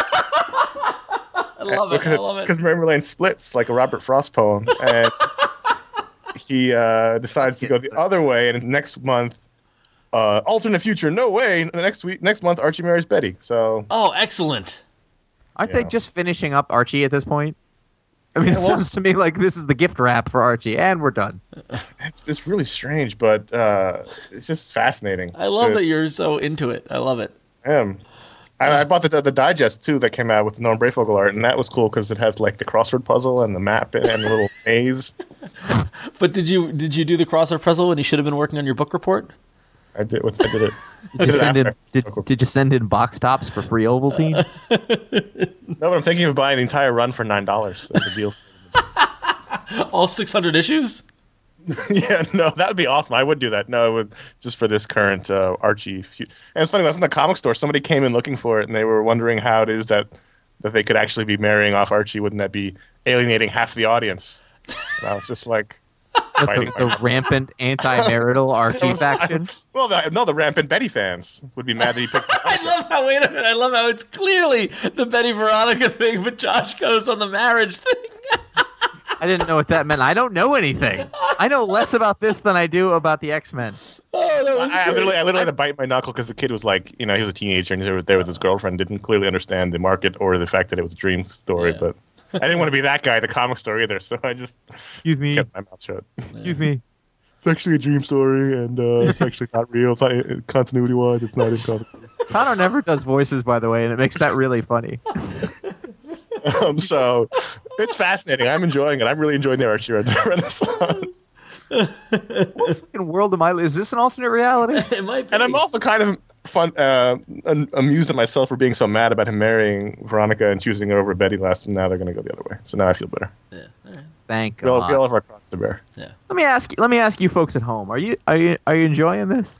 I love it. I love it. because memory lane splits like a Robert Frost poem, and he uh, decides to go the other way. And next month, uh, alternate future, no way. Next week, next month, Archie marries Betty. So Oh, excellent. Aren't Yeah. they just finishing up Archie at this point? I mean, Yeah, it well- sounds to me like this is the gift wrap for Archie, and we're done. it's, it's really strange, but uh, it's just fascinating. I love to that you're so into it. I love it. him. I, I bought the the digest too that came out with the Norm Brayfogle art, and that was cool because it has like the crossword puzzle and the map and the little maze. But did you did you do the crossword puzzle when you should have been working on your book report? I did. What I did it. Did I you did it send in? after. Did, did you send in box tops for free Ovaltine? No, but I'm thinking of buying the entire run for nine dollars. That's a deal. All six hundred issues? Yeah, no, that would be awesome. I would do that. No, it would just for this current uh, Archie. Feud. And it's funny. I was in the comic store. Somebody came in looking for it, and they were wondering how it is that that they could actually be marrying off Archie. Wouldn't that be alienating half the audience? And I was just like, The, the rampant anti-marital Archie faction. well, the, no, the rampant Betty fans would be mad that he picked. I love how. Wait a minute. I love how it's clearly the Betty Veronica thing, but Josh goes on the marriage thing. I didn't know what that meant. I don't know anything. I know less about this than I do about the X-Men. Oh, that was I, I great. literally, I literally had to bite my knuckle because the kid was like, you know, he was a teenager and he was there with his girlfriend, didn't clearly understand the market or the fact that it was a dream story. Yeah. But I didn't want to be that guy at the comic store either, so I just Excuse me. kept my mouth shut. Excuse me. It's actually a dream story, and uh, it's actually not real. It's not, continuity-wise, it's not in continuity. Connor never does voices, by the way, and it makes that really funny. Um, so it's fascinating. I'm enjoying it. I'm really enjoying the Archie Renaissance. What fucking world am I? Is this an alternate reality? It might be. And I'm also kind of fun, uh, un- amused at myself for being so mad about him marrying Veronica and choosing her over Betty last. And now they're going to go the other way. So now I feel better. Yeah. All right. Thank We all, God. we all have our cross to bear. Yeah. Let me ask. Let me ask you, folks at home. Are you are you are you enjoying this?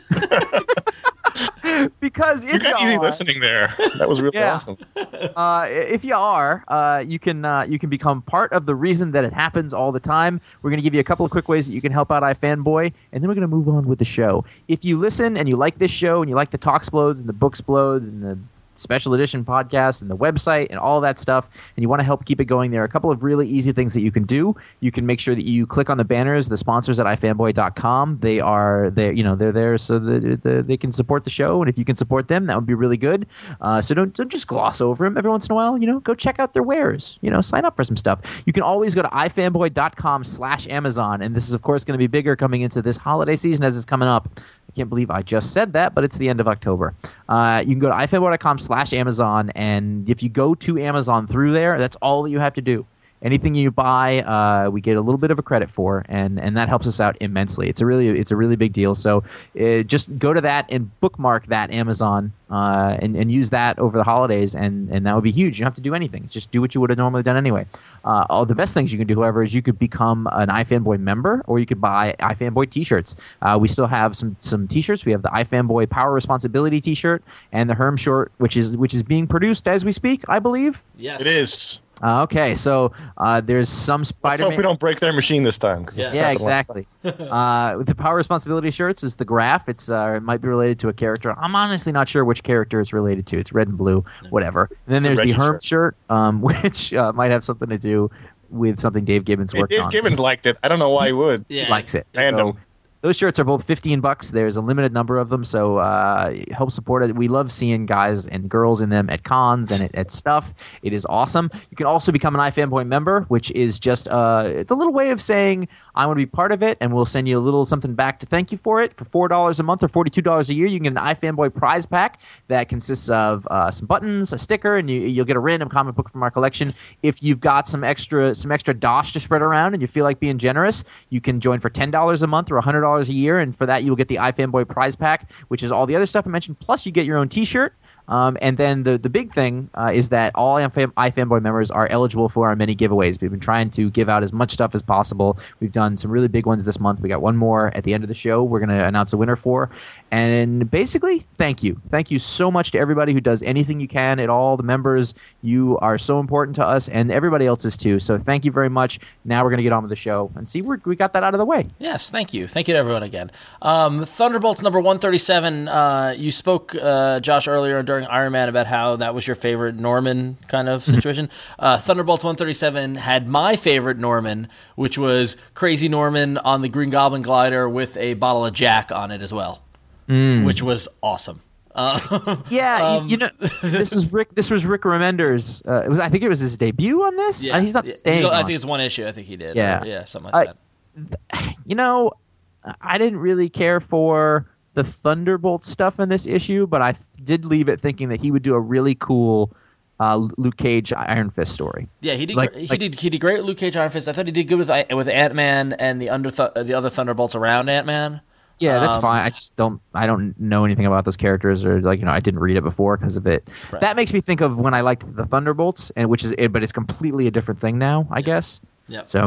Because if You got you easy are, listening there. That was really Yeah. awesome. uh, if you are, uh, you can uh, you can become part of the reason that it happens all the time. We're going to give you a couple of quick ways that you can help out iFanboy, and then we're going to move on with the show. If you listen and you like this show and you like the Talksplodes and the Booksplodes and the special edition podcast and the website and all that stuff, and you want to help keep it going, there are a couple of really easy things that you can do. You can make sure that you click on the banners, the sponsors at ifanboy dot com. They are there, you know, they're there so that the, they can support the show, and if you can support them, that would be really good. Uh, so don't, don't just gloss over them every once in a while. You know, go check out their wares. You know, sign up for some stuff. You can always go to ifanboy dot com slash Amazon, and this is of course going to be bigger coming into this holiday season as it's coming up. I can't believe I just said that, but it's the end of October. Uh, you can go to ifanboy dot com slash Amazon, and if you go to Amazon through there, that's all that you have to do. Anything you buy, uh, we get a little bit of a credit for, and, and that helps us out immensely. It's a really it's a really big deal. So uh, just go to that and bookmark that Amazon uh, and, and use that over the holidays, and, and that would be huge. You don't have to do anything. Just do what you would have normally done anyway. Uh, all the best things you can do, however, is you could become an iFanboy member, or you could buy iFanboy T-shirts. Uh, we still have some some T-shirts. We have the iFanboy Power Responsibility T-shirt and the Herm short, which is which is being produced as we speak, I believe. Yes. It is. Uh, okay, so uh, there's some Let's Spider-Man. hope we don't break their machine this time. 'cause this Yeah. Yeah, happened last time. exactly. uh, with the Power Responsibility shirts is the graph. It's uh, it might be related to a character. I'm honestly not sure which character it's related to. It's red and blue, whatever. And then It's a there's the Reggie Herm shirt, um, which uh, might have something to do with something Dave Gibbons Hey, worked Dave on. Gibbons liked it. I don't know why he would. Yeah. He likes it. Random. So, those shirts are both fifteen bucks. There's a limited number of them, so uh, help support it. We love seeing guys and girls in them at cons and at, at stuff. It is awesome. You can also become an iFanboy member, which is just uh, it's a little way of saying I want to be part of it, and we'll send you a little something back to thank you for it. For four dollars a month or forty-two dollars a year, you can get an iFanboy prize pack that consists of uh, some buttons, a sticker, and you, you'll get a random comic book from our collection. If you've got some extra some extra dosh to spread around and you feel like being generous, you can join for ten dollars a month or one hundred dollars a year, and for that you'll get the iFanboy prize pack, which is all the other stuff I mentioned, plus you get your own T-shirt. Um, and then the, the big thing uh, is that all iFanboy members are eligible for our many giveaways. We've been trying to give out as much stuff as possible. We've done some really big ones this month. We got one more at the end of the show we're going to announce a winner for. And basically, thank you. Thank you so much to everybody who does anything you can at all. The members, you are so important to us, and everybody else is too. So thank you very much. Now we're going to get on with the show and see we're, we got that out of the way. Yes, thank you. Thank you to everyone again. Um, Thunderbolts number one thirty-seven, uh, you spoke, uh, Josh, earlier during Iron Man about how that was your favorite Norman kind of situation. uh, Thunderbolts one thirty-seven had my favorite Norman, which was Crazy Norman on the Green Goblin glider with a bottle of Jack on it as well, mm. which was awesome. Uh, yeah, um, you, you know, this is Rick. This was Rick Remender's. Uh, it was. I think it was his debut on this. yeah, uh, he's not yeah, staying. he's, I on. think it's one issue. I think he did. Yeah, or, yeah, something like I, that. You know, I didn't really care for the Thunderbolt stuff in this issue, but I did leave it thinking that he would do a really cool uh, Luke Cage Iron Fist story. Yeah, he did. Like- gr- he like- did. He did great with Luke Cage Iron Fist. I thought he did good with I- with Ant Man and the under th- the other Thunderbolts around Ant Man. Yeah, that's Um, fine. I just don't. I don't know anything about those characters, or like you know, I didn't read it before because of it. Right. That makes me think of when I liked the Thunderbolts, and which is, but it's completely a different thing now, I guess. Yep. So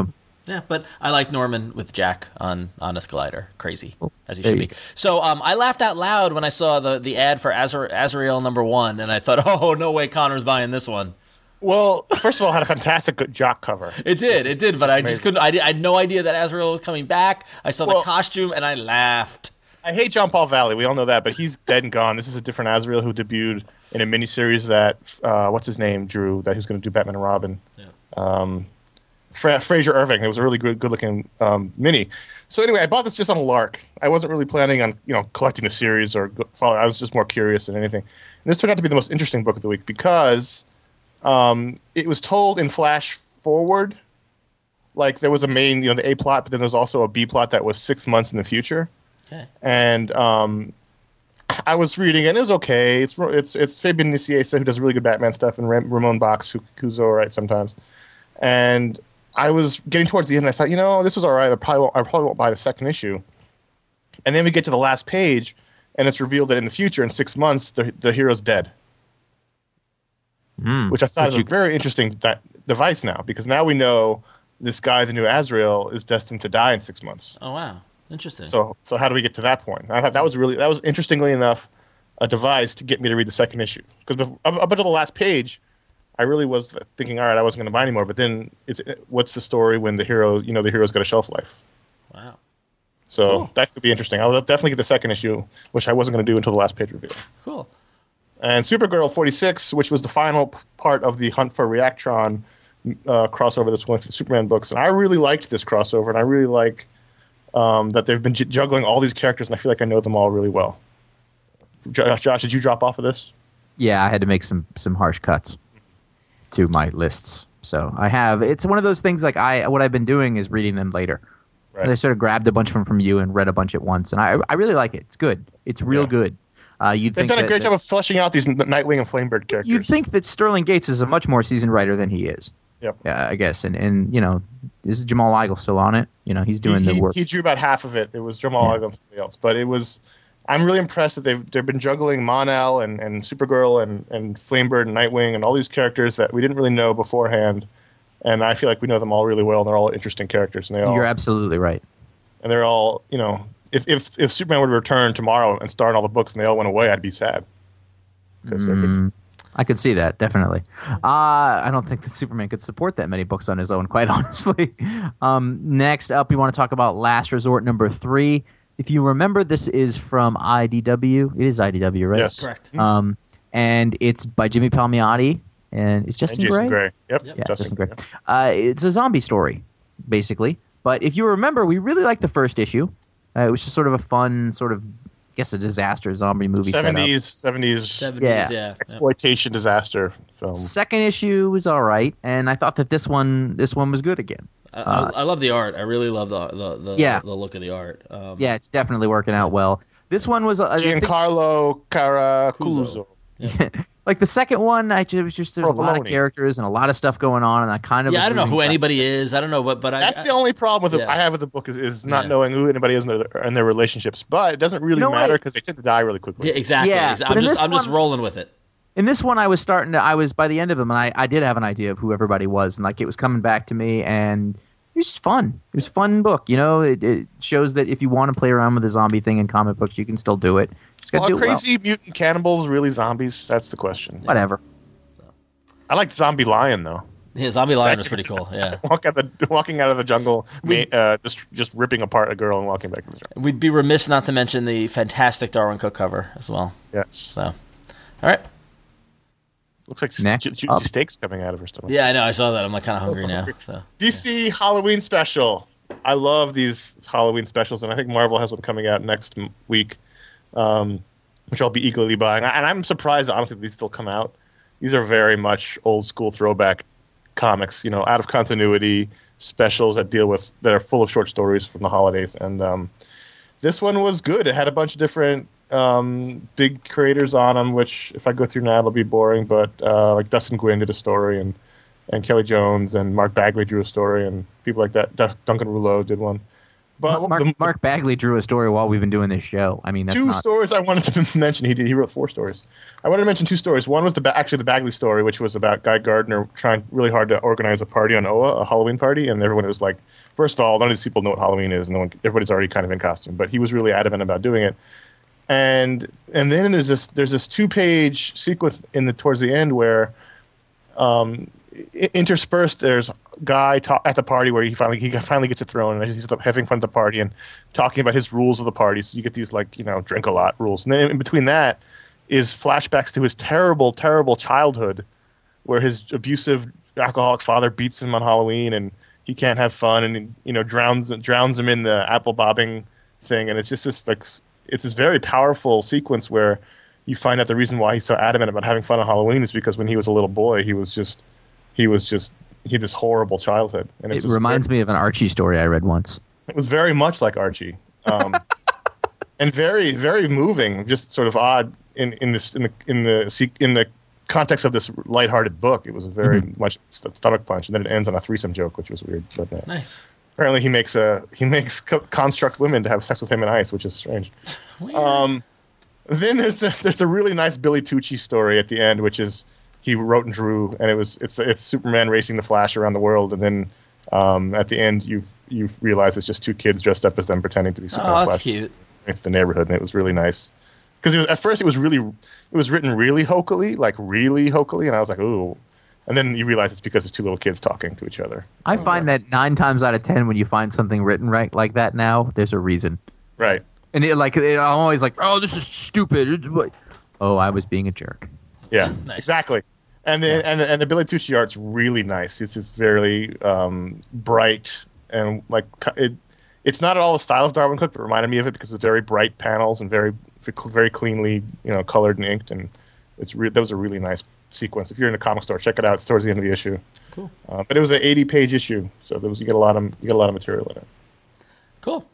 Yeah, but I like Norman with Jack on on his glider. Crazy, as he There should you be. So um, I laughed out loud when I saw the, the ad for Azra- Azrael number one, and I thought, oh, no way Connor's buying this one. Well, first of all, it had a fantastic jock cover. It did, it did, but I just Amazing. couldn't. I, did, I had no idea that Azrael was coming back. I saw Well- the costume, and I laughed. I hate John Paul Valley. We all know that, but he's dead and gone. This is a different Azrael who debuted in a miniseries that uh, what's his name drew. That he was going to do Batman and Robin. Yeah. Um, Fra- Fraser Irving. It was a really good, good-looking um, mini. So anyway, I bought this just on a lark. I wasn't really planning on you know collecting the series or go- following. I was just more curious than anything. And this turned out to be the most interesting book of the week because um, it was told in flash forward. Like there was a main, you know, the A plot, but then there was also a B plot that was six months in the future. Okay. And um, I was reading it, and it was okay. It's it's it's Fabian Nicieza, who does really good Batman stuff, and Ram- Ramon Box, who, who's all right sometimes. And I was getting towards the end, and I thought, you know, this was all right. I probably won't, I probably won't buy the second issue. And then we get to the last page, and it's revealed that in the future, in six months, the the hero's dead. Mm. Which I thought Which was you- a very interesting di- device now, because now we know this guy, the new Azrael, is destined to die in six months. Oh, wow. Interesting. So, so how do we get to that point? I thought that was really that was interestingly enough a device to get me to read the second issue, because up up until the last page, I really was thinking, all right, I wasn't going to buy anymore. But then, it's what's the story when the hero, you know, the hero's got a shelf life. Wow. So Cool. that could be interesting. I'll definitely get the second issue, which I wasn't going to do until the last page reveal. Cool. And Supergirl forty-six, which was the final p- part of the Hunt for Reactron uh, crossover that's went through Superman books, and I really liked this crossover, and I really like um, that they've been j- juggling all these characters, and I feel like I know them all really well. Josh, Josh, did you drop off of this? Yeah, I had to make some some harsh cuts to my lists. So I have. It's one of those things. Like I, what I've been doing is reading them later. Right. And I sort of grabbed a bunch of them from you and read a bunch at once, and I I really like it. It's good. It's real Yeah. good. Uh, you'd They've think done a that- great job of that's- fleshing out these N- Nightwing and Flamebird characters. You'd think that Sterling Gates is a much more seasoned writer than he is. Yep. Yeah, I guess. And and you know, is Jamal Igle still on it? You know, he's doing he, the he, work. he drew about half of it. It was Jamal Yeah. Igle and somebody else, but it was. I'm really impressed that they've they've been juggling Mon-El and, and Supergirl and, and Flamebird and Nightwing and all these characters that we didn't really know beforehand, and I feel like we know them all really well. And they're all interesting characters, and they all You're absolutely right. and they're all you know. If if if Superman would return tomorrow and start all the books and they all went away, I'd be sad. 'Cause they're good. Mm, I could see that, definitely. Uh, I don't think that Superman could support that many books on his own, quite honestly. Um, next up, we want to talk about Last Resort number three. If you remember, this is from I D W. It is I D W, right? Yes. Correct. Um, and it's by Jimmy Palmiotti, and it's Justin And Jason Gray. Gray. Yep. Yep. Yeah, Justin, Justin Gray. Uh, it's a zombie story, basically. But if you remember, we really liked the first issue. Uh, it was just sort of a fun, sort of, I guess, a disaster zombie movie setup. seventies, seventies seventies, Yeah. yeah. exploitation disaster film. Second issue was all right, and I thought that this one, this one was good again. I, I, I love the art. I really love the the, the, Yeah. the look of the art. Um, Yeah, it's definitely working out well. This one was, uh, I think- Giancarlo Caracuzo. like the second one. I just, it was just there's a lot of Provolone. characters and a lot of stuff going on, and I kind of Yeah, was I don't know losing who track. anybody is. I don't know, but but I, That's I, the only problem with it Yeah. I have with the book is, is not Yeah. knowing who anybody is in their, in their relationships. But it doesn't really No, matter I- because they tend to die really quickly. yeah, exactly. Yeah, exa- but I'm in just this I'm just one- rolling with it. In this one, I was starting to. I was by the end of them, and I, I did have an idea of who everybody was, and like it was coming back to me, and it was just fun. It was a fun book. You know, it, it shows that if you want to play around with the zombie thing in comic books, you can still do it. Just got Well, to are do it well. crazy mutant cannibals really zombies? That's the question. Whatever. I like Zombie Lion though. Yeah, Zombie Lion was pretty cool. Yeah, Walk out the, walking out of the jungle, ma- uh, just just ripping apart a girl and walking back to the jungle. we'd be remiss not to mention the fantastic Darwin Cook cover as well. Yes. So, all right. Looks like Next ju- juicy up. steaks coming out of her stomach. Yeah, I know. I saw that. I'm like kind of hungry so now. hungry. So. D C Halloween special. I love these Halloween specials, and I think Marvel has one coming out next m- week, um, which I'll be eagerly buying. And I'm surprised, honestly, that these still come out. These are very much old school throwback comics, you know, out of continuity specials that deal with that are full of short stories from the holidays. And um, this one was good. It had a bunch of different um, big creators on them, which if I go through now, it'll be boring. But uh, like Dustin Gwynn did a story, and and Kelly Jones and Mark Bagley drew a story, and people like that. Dun- Duncan Rouleau did one. But Mark, the, Mark Bagley drew a story while we've been doing this show. I mean, that's two not... stories I wanted to mention. He did. He wrote four stories. I wanted to mention two stories. One was the actually the Bagley story, which was about Guy Gardner trying really hard to organize a party on O A, a Halloween party, and everyone was like, first of all, none of these people know what Halloween is, and no one, everybody's already kind of in costume. But he was really adamant about doing it. And and then there's this there's this two page sequence in the towards the end where, um, interspersed there's Guy talk, at the party where he finally he finally gets a throne and he's having fun at the party and talking about his rules of the party. So you get these like you know drink a lot rules, and then in between that is flashbacks to his terrible terrible childhood, where his abusive alcoholic father beats him on Halloween and he can't have fun and you know drowns drowns him in the apple bobbing thing, and it's just this like it's this very powerful sequence where you find out the reason why he's so adamant about having fun on Halloween is because when he was a little boy he was just he was just he had this horrible childhood. And it reminds very, me of an Archie story I read once. It was very much like Archie, um, and very, very moving. Just sort of odd in, in this in the in the in the context of this lighthearted book. It was a very mm-hmm. much stomach punch, and then it ends on a threesome joke, which was weird. But, uh, nice. Apparently, he makes a he makes co- construct women to have sex with him in ice, which is strange. Um, then there's a, there's a really nice Billy Tucci story at the end, which is. He wrote and drew, and it was it's it's Superman racing the Flash around the world, and then um, at the end you you realize it's just two kids dressed up as them pretending to be Superman. Oh, that's Flash cute. It's the neighborhood, and it was really nice because it was at first it was really it was written really hokily, like really hokily, and I was like, ooh, and then you realize it's because it's two little kids talking to each other. I so, find yeah. that nine times out of ten when you find something written right like that now, there's a reason. Right. And it, like it, I'm always like, oh, this is stupid. Oh, I was being a jerk. Yeah, nice. Exactly. And then and the, and the Billy Tucci art's really nice. It's it's very um, bright and like it. It's not at all the style of Darwin Cook, but it reminded me of it because it's very bright panels and very very cleanly you know colored and inked, and it's re- that was a really nice sequence. If you're in a comic store, check it out. It's towards the end of the issue. Cool. Uh, but it was an eighty page issue, so there was you get a lot of you get a lot of material in it. Cool.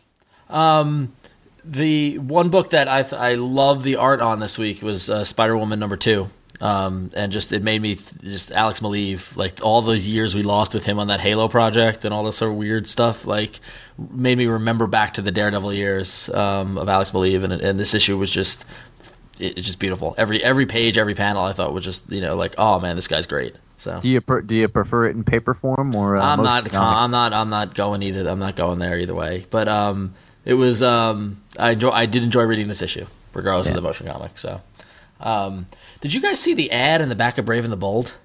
Um, the one book that I th- I love the art on this week was uh, Spider-Woman number two. Um, and just it made me th- just Alex Maleev, like all those years we lost with him on that Halo project and all this sort of weird stuff, like made me remember back to the Daredevil years um, of Alex Maleev, and, and this issue was just it, it's just beautiful. Every every page, every panel, I thought was just you know like oh man, this guy's great. So do you per- do you prefer it in paper form or uh, I'm not I'm not I'm not going either. I'm not going there either way. But um, it was um, I enjoy I did enjoy reading this issue regardless yeah. of the motion comic. So. Um, did you guys see the ad in the back of Brave and the Bold?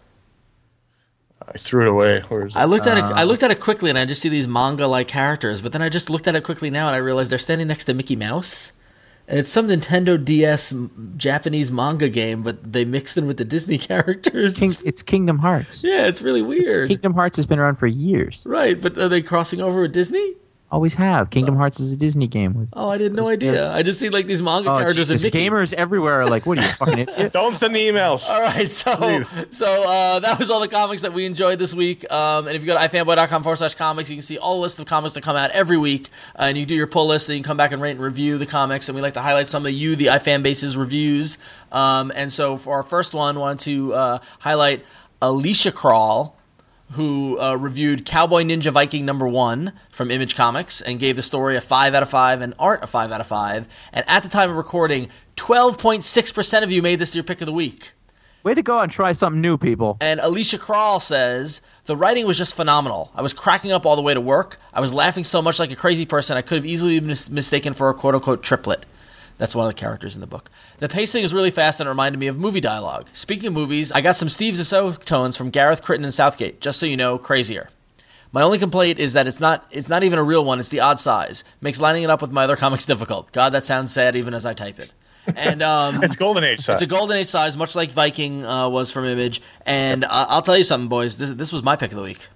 I threw it away. Where is it? I looked at uh, it. I looked at it quickly, and I just see these manga-like characters. But then I just looked at it quickly now, and I realized they're standing next to Mickey Mouse, and it's some Nintendo D S Japanese manga game, but they mixed in with the Disney characters. King, it's Kingdom Hearts. Yeah, it's really weird. It's, Kingdom Hearts has been around for years. Right, but are they crossing over with Disney? Always have. Kingdom Hearts is a Disney game. With oh, I did no idea. There. I just see like these manga oh, characters Jesus. and Mickey. Gamers everywhere are like, what are you, fucking idiot? Don't send the emails. All right, so Please. so uh, that was all the comics that we enjoyed this week. Um, and if you go to ifanboy.com forward slash comics, you can see all the lists of comics that come out every week. Uh, and you do your pull list, then you can come back and rate and review the comics. And we like to highlight some of you, the iFanbase's reviews. Um, and so for our first one, wanted to uh, highlight Alicia Crawl, who uh, reviewed Cowboy Ninja Viking number one from Image Comics and gave the story a five out of five and art a five out of five. And at the time of recording, twelve point six percent of you made this your pick of the week. Way to go and try something new, people. And Alicia Crawl says, the writing was just phenomenal. I was cracking up all the way to work. I was laughing so much like a crazy person I could have easily been mis- mistaken for a quote-unquote triplet. That's one of the characters in the book. The pacing is really fast and it reminded me of movie dialogue. Speaking of movies, I got some Steve Zissou tones from Gareth Crichton and Southgate. Just so you know, crazier. My only complaint is that it's not it's not even a real one. It's the odd size. Makes lining it up with my other comics difficult. God, that sounds sad even as I type it. And um, it's Golden Age size. It's a Golden Age size, much like Viking uh, was from Image. And uh, I'll tell you something, boys. This, this was my pick of the week.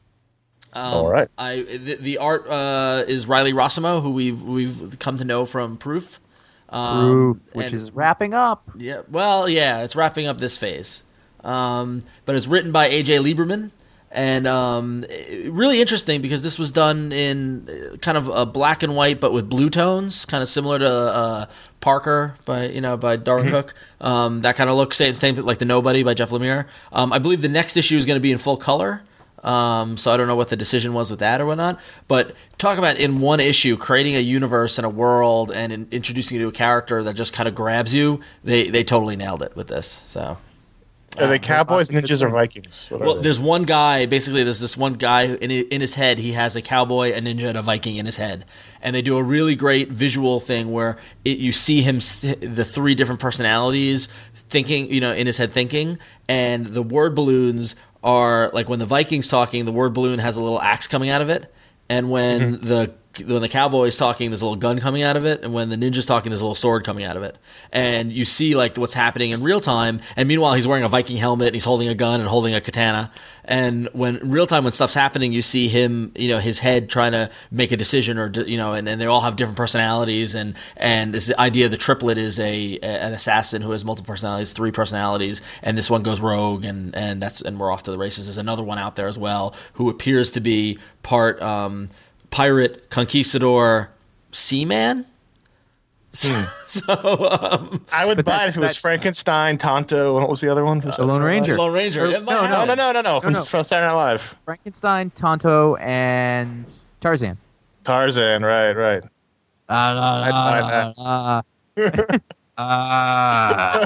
Um, All right. I the, the art uh, is Riley Rossimo, who we've we've come to know from Proof. Um, Proof, which and, is wrapping up. Yeah, well, yeah, it's wrapping up this phase. Um, but it's written by A J Lieberman, and um, really interesting because this was done in kind of a black and white, but with blue tones, kind of similar to uh, Parker by you know by Darwin mm-hmm. Cook. Um, that kind of look, same, same like the Nobody by Jeff Lemire. Um, I believe the next issue is going to be in full color. Um, so I don't know what the decision was with that or whatnot. But talk about in one issue creating a universe and a world and in, introducing you to a character that just kind of grabs you. They they totally nailed it with this. So. Are they cowboys, ninjas, or Vikings? What Well, are they? there's one guy. Basically, there's this one guy who, in in his head. He has a cowboy, a ninja, and a Viking in his head, and they do a really great visual thing where it, you see him th- the three different personalities thinking, you know, in his head thinking, and the word balloons are like when the Viking's talking, the word balloon has a little axe coming out of it, and when mm-hmm. the when the cowboy's talking, there's a little gun coming out of it, and when the ninja's talking, there's a little sword coming out of it. And you see like what's happening in real time, and meanwhile he's wearing a Viking helmet, and he's holding a gun and holding a katana. And when in real time when stuff's happening, you see him, you know, his head trying to make a decision, or you know, and, and they all have different personalities. And and this idea the triplet is a an assassin who has multiple personalities, three personalities, and this one goes rogue, and and that's and we're off to the races. There's another one out there as well who appears to be part. Um, pirate, conquistador, seaman. So, Hmm. so um, I would But buy that- it if it was that's- Frankenstein, Tonto, and what was the other one? The Lone Ranger. Lone Ranger. Or- It might no, have No, it. no, no, no, no. From, no. from Saturday Night Live. Frankenstein, Tonto, and Tarzan. Tarzan, right, right. Ah, I'd buy that. ah,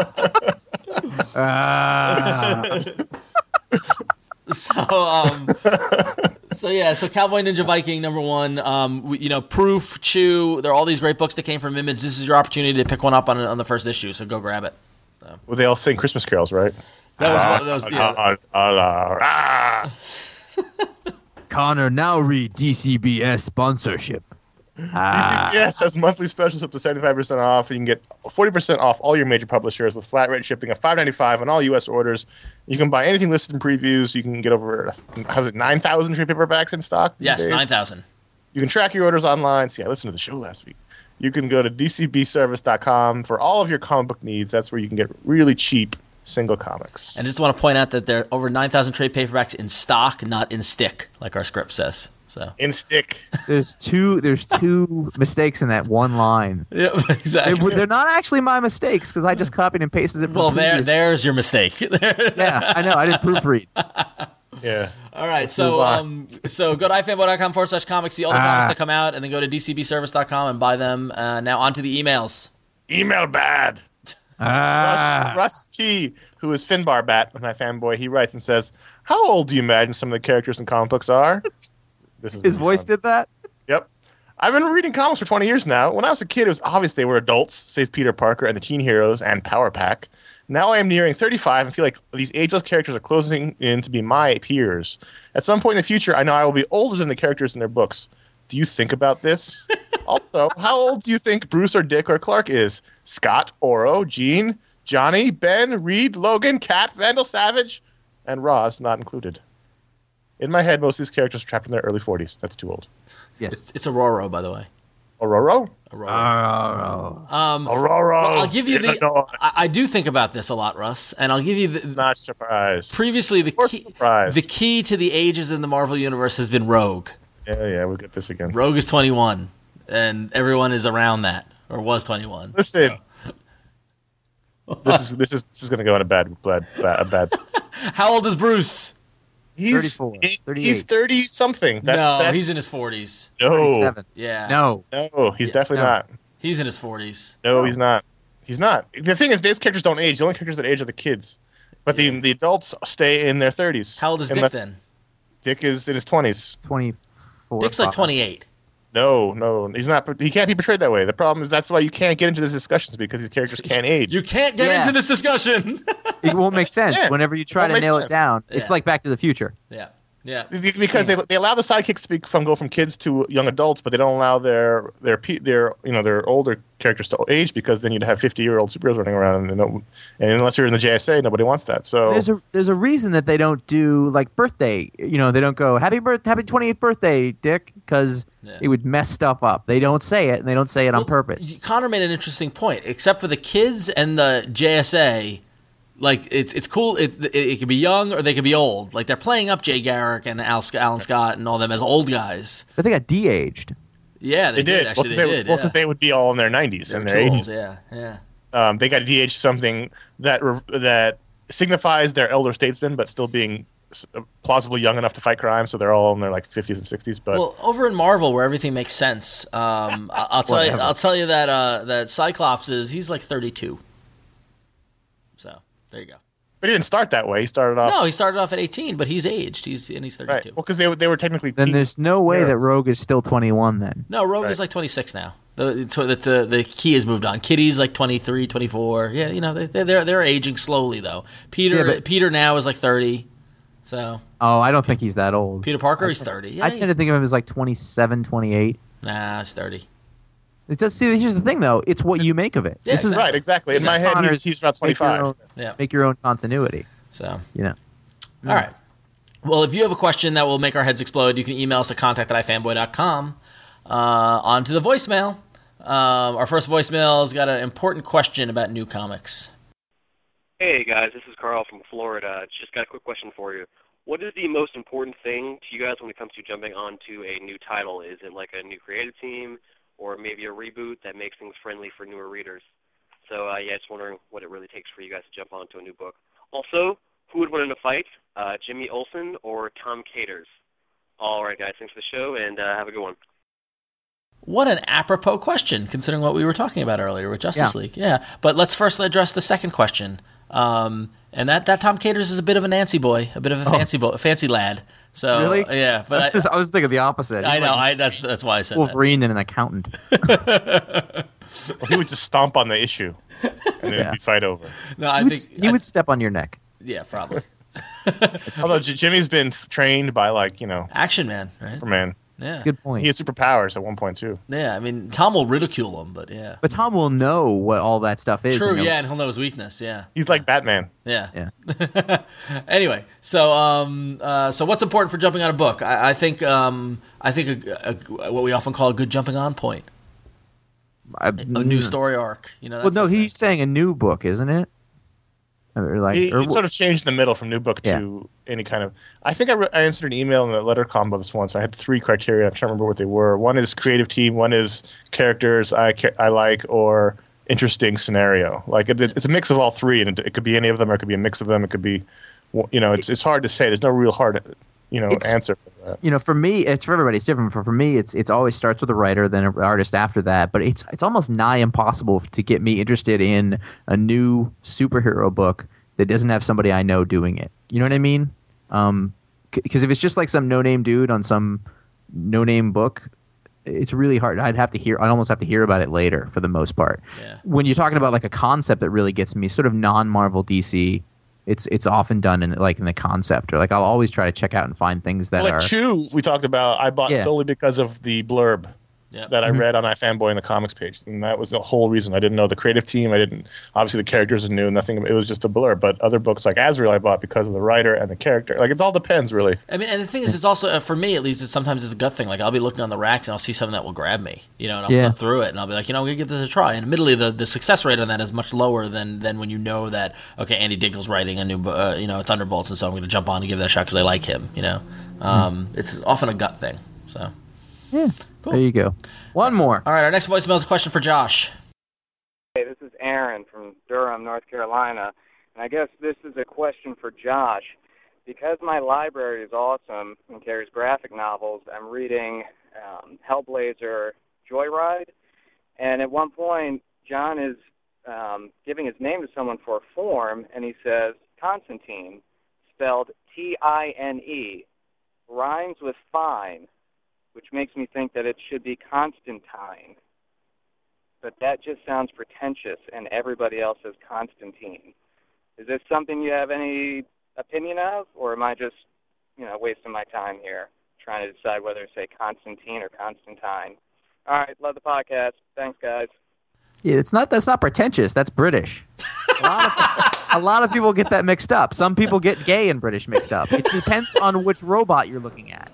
ah. So, um, so yeah, so Cowboy Ninja Viking number one. Um, we- you know, Proof, Chew. There are all these great books that came from Image. This is your opportunity to pick one up on on the first issue. So go grab it. Well, they all sing Christmas carols, right? That was one of those. Yeah. Ah, ah, ah. Connor, now read D C B S sponsorship. Ah. D C B S has monthly specials up to seventy-five percent off. You can get forty percent off all your major publishers with flat rate shipping of five dollars and ninety-five cents on all U S orders. You can buy anything listed in previews. You can get over how's it, nine thousand trade paperbacks in stock. these Yes, days. nine thousand. You can track your orders online. See, I listened to the show last week. You can go to d c b service dot com for all of your comic book needs. That's where you can get really cheap single comics. And I just want to point out that there are over nine thousand trade paperbacks in stock, not in stick, like our script says. So In stick. There's two. There's two mistakes in that one line. yeah, They, exactly. they're not actually my mistakes because I just copied and pasted it from Well, there, previous- there's your mistake. Yeah, I know. I didn't proofread. Yeah. All right, move so on. um, so go to ifanboy.com forward slash comics, see all the Ah. comics that come out, and then go to d c b service dot com and buy them. Uh, now on to the emails. Email bad. Ah. Russ, Russ T, who is Finbar Bat, my fanboy, he writes and says, "How old do you imagine some of the characters in comic books are?" This is His gonna be voice fun. did that. Yep. I've been reading comics for twenty years now. When I was a kid, it was obvious they were adults, save Peter Parker and the Teen Heroes and Power Pack. Now I am nearing thirty-five and feel like these ageless characters are closing in to be my peers. At some point in the future, I know I will be older than the characters in their books. Do you think about this? Also, how old do you think Bruce or Dick or Clark is? Scott, Oro, Jean, Johnny, Ben, Reed, Logan, Cat, Vandal Savage, and Roz not included. In my head, most of these characters are trapped in their early forties. That's too old. Yes. It's, it's Aurora, by the way. Aurora? Aurora. Oh. Um, Aurora. well, I'll give you the. Illinois. I, I do think about this a lot, Russ, and I'll give you the. Not surprised. Previously, the Or key, surprised. the key to the ages in the Marvel universe has been Rogue. Yeah, yeah, we'll get this again. Rogue is twenty-one, and everyone is around that, or was twenty-one. Listen. This is this is this is gonna go in a bad bad bad. A bad. How old is Bruce? He's thirty-four, he- thirty-eight. he's thirty something. That's, no, that's, he's in his forties. no, thirty-seven. Yeah. No. no, he's definitely no. not. He's in his forties. No, he's not. He's not. The thing is, these characters don't age. The only characters that age are the kids, but the the adults stay in their thirties. How old is Dick Unless then? Dick is in his twenties. twenty-four. Dick's like twenty-eight. No, no, he's not. He can't be portrayed that way. The problem is that's why you can't get into these discussions because these characters can't age. You can't get Yeah. into this discussion. It won't make sense Yeah, whenever you try won't to make nail sense. it down. Yeah. It's like Back to the Future. yeah. Yeah. Because they, they allow the sidekicks to be from go from kids to young adults, but they don't allow their their pe- their you know their older characters to age because then you'd have fifty year old superheroes running around and, no, and unless you're in the J S A, nobody wants that. So There's a there's a reason that they don't do like birthday. You know, they don't go happy birth happy twenty-eighth birthday, Dick, because Yeah. it would mess stuff up. They don't say it, and they don't say it on purpose. Connor made an interesting point. Except for the kids and the J S A, like it's it's cool. It, it it could be young or they could be old. Like they're playing up Jay Garrick and Al, Alan Scott and all them as old guys. But they got de-aged. Yeah, they, they did. Actually, well, they, they, did. well, yeah. because they would be all in their nineties They were and too their old, eighties. Yeah, yeah. Um, they got D H something that re- that signifies their elder statesmen, but still being plausibly young enough to fight crime, so they're all in their like fifties and sixties. But well, over in Marvel, where everything makes sense, um, I- I'll tell you, I'll tell you that uh, that Cyclops is he's like thirty-two. So there you go. but he didn't start that way. He started off No, he started off at eighteen, but he's aged. He's and he's right. thirty-two. Well, because they they were technically Then teen there's no way that heroes. Rogue is still twenty-one then. No, Rogue Right. is like twenty-six now. The, the the the key has moved on. Kitty's like twenty-three, twenty-four. Yeah, you know they they're they're aging slowly though. Peter Yeah, but- Peter now is like thirty. So Oh, I don't think he's that old. Peter Parker, he's thirty. Yeah, I tend to think of him as like twenty-seven, twenty-eight. nah, he's thirty. It does. See, here's the thing, though. It's what you make of it. Yeah, this is right, exactly. In this my is head, Connor's he's, he's about make your twenty-five. own- Yeah. Make your own continuity. So You know. all right. Well, if you have a question that will make our heads explode, you can email us at contact at ifanboy dot com. Uh, on to the voicemail. Um, our first voicemail has got an important question about new comics. Hey guys, this is Carl from Florida. Just got a quick question for you. What is the most important thing to you guys when it comes to jumping onto a new title? Is it like a new creative team or maybe a reboot that makes things friendly for newer readers? So uh, yeah, just wondering what it really takes for you guys to jump onto a new book. Also, who would win in a fight, uh, Jimmy Olsen or Tom Caters? All right, guys, thanks for the show, and uh, have a good one. What an apropos question, considering what we were talking about earlier with Justice Yeah. League. Yeah, but let's first address the second question. Um, and that, that Tom Caters is a bit of a Nancy boy, a bit of a fancy bo- fancy lad. So Really? yeah, but I, I was thinking the opposite. I He's know like I, that's that's why I said that. Wolverine and an accountant. Well, he would just stomp on the issue, and then Yeah. it'd be fight over. No, I He would, think he I- would step on your neck. yeah, probably Although J- Jimmy's been f- trained by like you know Action Man, right? Superman. Yeah, Good point. He has superpowers at one point too. yeah. I mean, Tom will ridicule him, but yeah, But Tom will know what all that stuff is. true. and he'll- Yeah, and he'll know his weakness. Yeah, He's like Batman. yeah. Yeah. Anyway, so um, uh, so what's important for jumping on a book? I, I think um, I think a, a, what we often call a good jumping on point, I- a new story arc. You know, Well, that's no, the thing. he's saying a new book, isn't it? Or like, He, or he wh- sort of changed the middle from new book Yeah. to any kind of. I think I, re- I answered an email in the letter combo this once. I had three criteria. I'm trying to remember what they were. One is creative team. One is characters I ca- I like or interesting scenario. Like it, it's a mix of all three, and it, it could be any of them, or it could be a mix of them. It could be, you know, it's it's hard to say. There's no real hard, you know, It's- answer for that. you know, for me, it's for everybody. It's different. For for me, it's it's always starts with a writer, then an artist after that. But it's it's almost nigh impossible to get me interested in a new superhero book that doesn't have somebody I know doing it. You know what I mean? Um, because if it's just like some no name dude on some no name book, it's really hard. I'd have to hear. I'd almost have to hear about it later for the most part. Yeah. When you're talking about like a concept that really gets me, sort of non Marvel D C. It's it's often done in like in the concept, or like I'll always try to check out and find things that Like are Chew, we talked about. I bought Yeah. solely because of the blurb Yeah. that I Mm-hmm. read on iFanboy in the comics page, and that was the whole reason. I didn't know the creative team. I didn't. Obviously, the characters are new. Nothing. It was just a blurb. But other books like Azrael, I bought because of the writer and the character. Like it all depends, really. I mean, and the thing is, it's also uh, for me at least. It's sometimes it's a gut thing. Like I'll be looking on the racks and I'll see something that will grab me, you know, and I'll Yeah. flip through it and I'll be like, you know, I'm gonna give this a try. And admittedly, the, the success rate on that is much lower than than when you know that okay, Andy Diggle's writing a new, uh, you know, Thunderbolts, and so I'm gonna jump on and give that a shot because I like him. You know, um, it's often a gut thing. So, Yeah. Cool. There you go. One more. all right, our next voicemail is a question for Josh. Hey, this is Aaron from Durham, North Carolina, and I guess this is a question for Josh. Because my library is awesome and carries graphic novels, I'm reading um, Hellblazer Joyride, and at one point, John is um, giving his name to someone for a form, and he says Constantine, spelled T I N E, rhymes with fine, which makes me think that it should be Constantine. But that just sounds pretentious, and everybody else says Constantine. Is this something you have any opinion of, or am I just, you know, wasting my time here trying to decide whether to say Constantine or Constantine? All right, love the podcast. Thanks, guys. Yeah, it's not. That's not pretentious. That's British. A lot, of, a lot of people get that mixed up. Some people get gay and British mixed up. It depends on which robot you're looking at.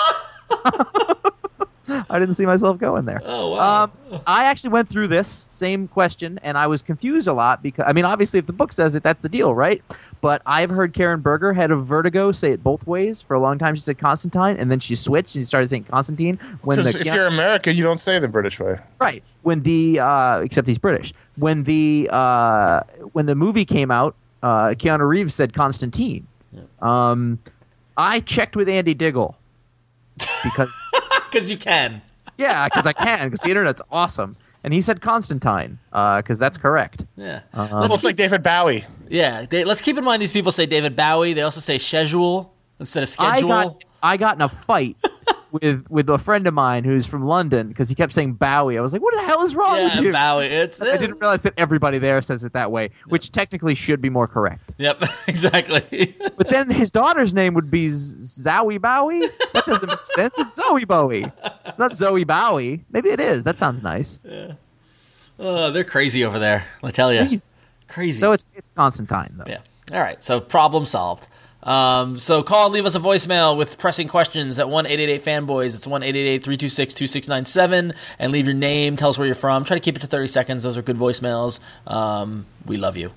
I didn't see myself going there. Oh, wow. Um, I actually went through this same question, and I was confused a lot because, I mean, obviously, if the book says it, that's the deal, right? But I've heard Karen Berger, head of Vertigo, say it both ways. For a long time, she said Constantine, and then she switched and she started saying Constantine. When Because the if you're American, you don't say the British way. Right. When the uh, except he's British. When the uh, when the movie came out, uh, Keanu Reeves said Constantine. Um, I checked with Andy Diggle because Because you can. yeah, because I can because the internet's awesome, and he said Constantine because that's correct. Yeah. Uh-huh. Let's Looks like David Bowie. Yeah, they, let's keep in mind these people say David Bowie. They also say schedule instead of schedule. I got I got in a fight with with a friend of mine who's from London because he kept saying Bowie. I was like, what the hell is wrong with yeah, you? Bowie. It's I didn't realize that everybody there says it that way, which technically should be more correct. Yep, exactly. But then his daughter's name would be Z- Zowie Bowie. That doesn't make sense. It's Zoe Bowie. It's not Zoe Bowie. Maybe it is. That sounds nice. Oh, they're crazy over there. I tell you, Please. crazy. So it's, it's Constantine, though. Yeah. All right. So problem solved. Um, so call and leave us a voicemail with pressing questions at one eight eight eight fanboys. It's one eight eight eight, three two six, two six nine seven. And leave your name. Tell us where you're from. Try to keep it to thirty seconds. Those are good voicemails. Um, we love you.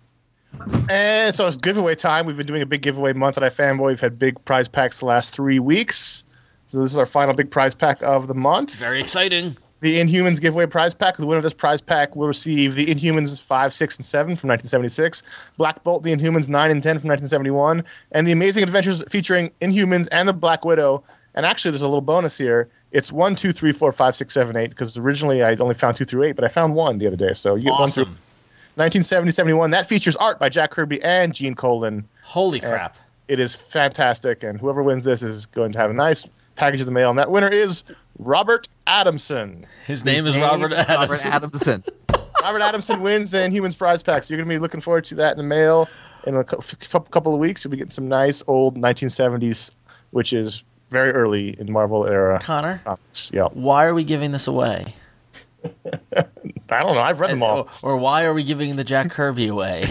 And so it's giveaway time. We've been doing a big giveaway month at iFanboy. We've had big prize packs the last three weeks. So this is our final big prize pack of the month. Very exciting. The Inhumans giveaway prize pack. The winner of this prize pack will receive the Inhumans five, six, and seven from nineteen seventy-six, Black Bolt, the Inhumans nine and ten from nineteen seventy-one, and the Amazing Adventures featuring Inhumans and the Black Widow. And actually, there's a little bonus here. It's one, two, three, four, five, six, seven, eight, because originally I only found two through eight, but I found one the other day. So you get Awesome. one through nineteen seventy, seventy-one. That features art by Jack Kirby and Gene Colan. Holy crap. It is fantastic, and whoever wins this is going to have a nice package of the mail. And that winner is Robert Adamson. His name is Robert Robert Adamson. Adamson. Robert Adamson wins the Inhumans prize pack. So you're going to be looking forward to that in the mail in a cou- f- couple of weeks. You'll be getting some nice old nineteen seventies, which is very early in Marvel era. Connor, comics. Yeah. why are we giving this away? I don't know. I've read them all. Or, or why are we giving the Jack Kirby away?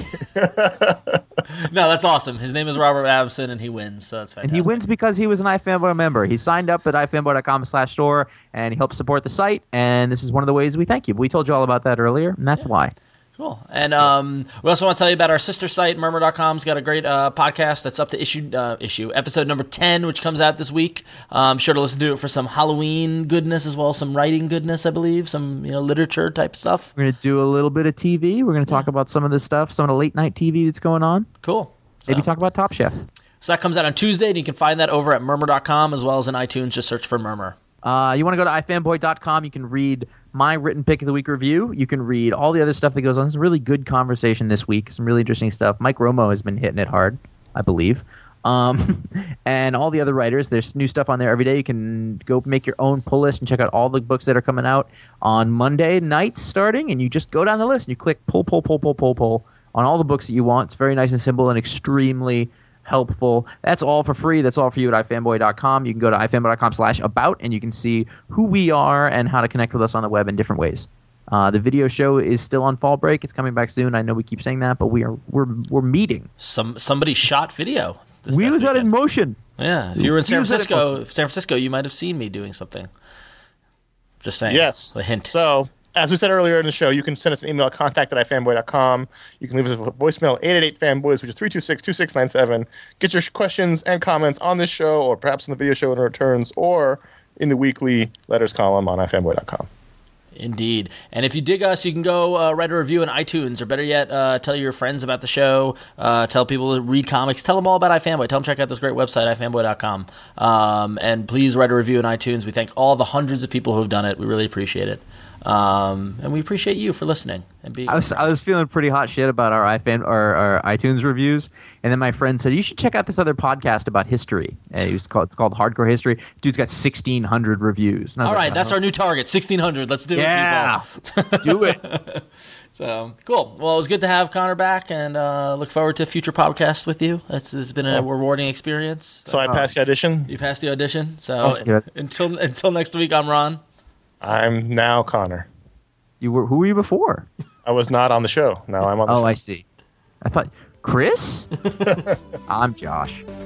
No, that's awesome. His name is Robert Adamson, and he wins, so that's And fantastic. he wins because he was an iFanboy member. He signed up at ifanboy.com slash store, and he helped support the site, and this is one of the ways we thank you. We told you all about that earlier, and that's why. Cool. And um, we also want to tell you about our sister site, murmur dot com's got a great uh, podcast that's up to issue, uh, issue episode number ten, which comes out this week. Um, sure to listen to it for some Halloween goodness as well as some writing goodness, I believe, some you know literature type stuff. We're going to do a little bit of T V. We're going to talk about some of this stuff, some of the late night T V that's going on. Cool. Maybe So- talk about Top Chef. So that comes out on Tuesday, and you can find that over at murmur dot com as well as in iTunes. Just search for Murmur. Uh, you want to go to ifanboy dot com. You can read my written pick of the week review. You can read all the other stuff that goes on. It's a really good conversation this week. Some really interesting stuff. Mike Romo has been hitting it hard, I believe. Um, and all the other writers. There's new stuff on there every day. You can go make your own pull list and check out all the books that are coming out on Monday nights starting. And you just go down the list and you click pull, pull, pull, pull, pull, pull on all the books that you want. It's very nice and simple and extremely helpful. That's all for free. That's all for you at ifanboy dot com. You can go to ifanboy dot com slash about and you can see who we are and how to connect with us on the web in different ways. Uh, the video show is still on fall break. It's coming back soon. I know we keep saying that, but we are we're we're meeting. Some somebody shot video. This We past was out in weekend. motion. Yeah, if you were in San Wheels at it Francisco, motion. San Francisco, you might have seen me doing something. Just saying. Yes. A hint. So, as we said earlier in the show, you can send us an email at contact at ifanboy dot com. You can leave us a voicemail eight eight eight fanboys, which is three two six, two six nine seven. Get your questions and comments on this show, or perhaps in the video show when it returns, or in the weekly letters column on ifanboy dot com. Indeed. And if you dig us, you can go uh, write a review on iTunes, or better yet, uh, tell your friends about the show, uh, tell people to read comics, tell them all about iFanboy, tell them check out this great website, ifanboy dot com. Um, and please write a review on iTunes. We thank all the hundreds of people who have done it. We really appreciate it. Um, and we appreciate you for listening and being. I was I was feeling pretty hot shit about our iFan our, our iTunes reviews, and then my friend said you should check out this other podcast about history. And it was called it's called Hardcore History. Dude's got sixteen hundred reviews. And I was All like, right, that's our new target, sixteen hundred. Let's do yeah, it, people. do it. So, cool. Well, it was good to have Connor back, and uh, look forward to future podcasts with you. It's, it's been a rewarding experience. So I passed the audition. You passed the audition. So That's good. until until next week, I'm Ron. I'm now Connor. You were who were you before? I was not on the show. Now I'm on the Oh, show. I see. I thought Chris. I'm Josh.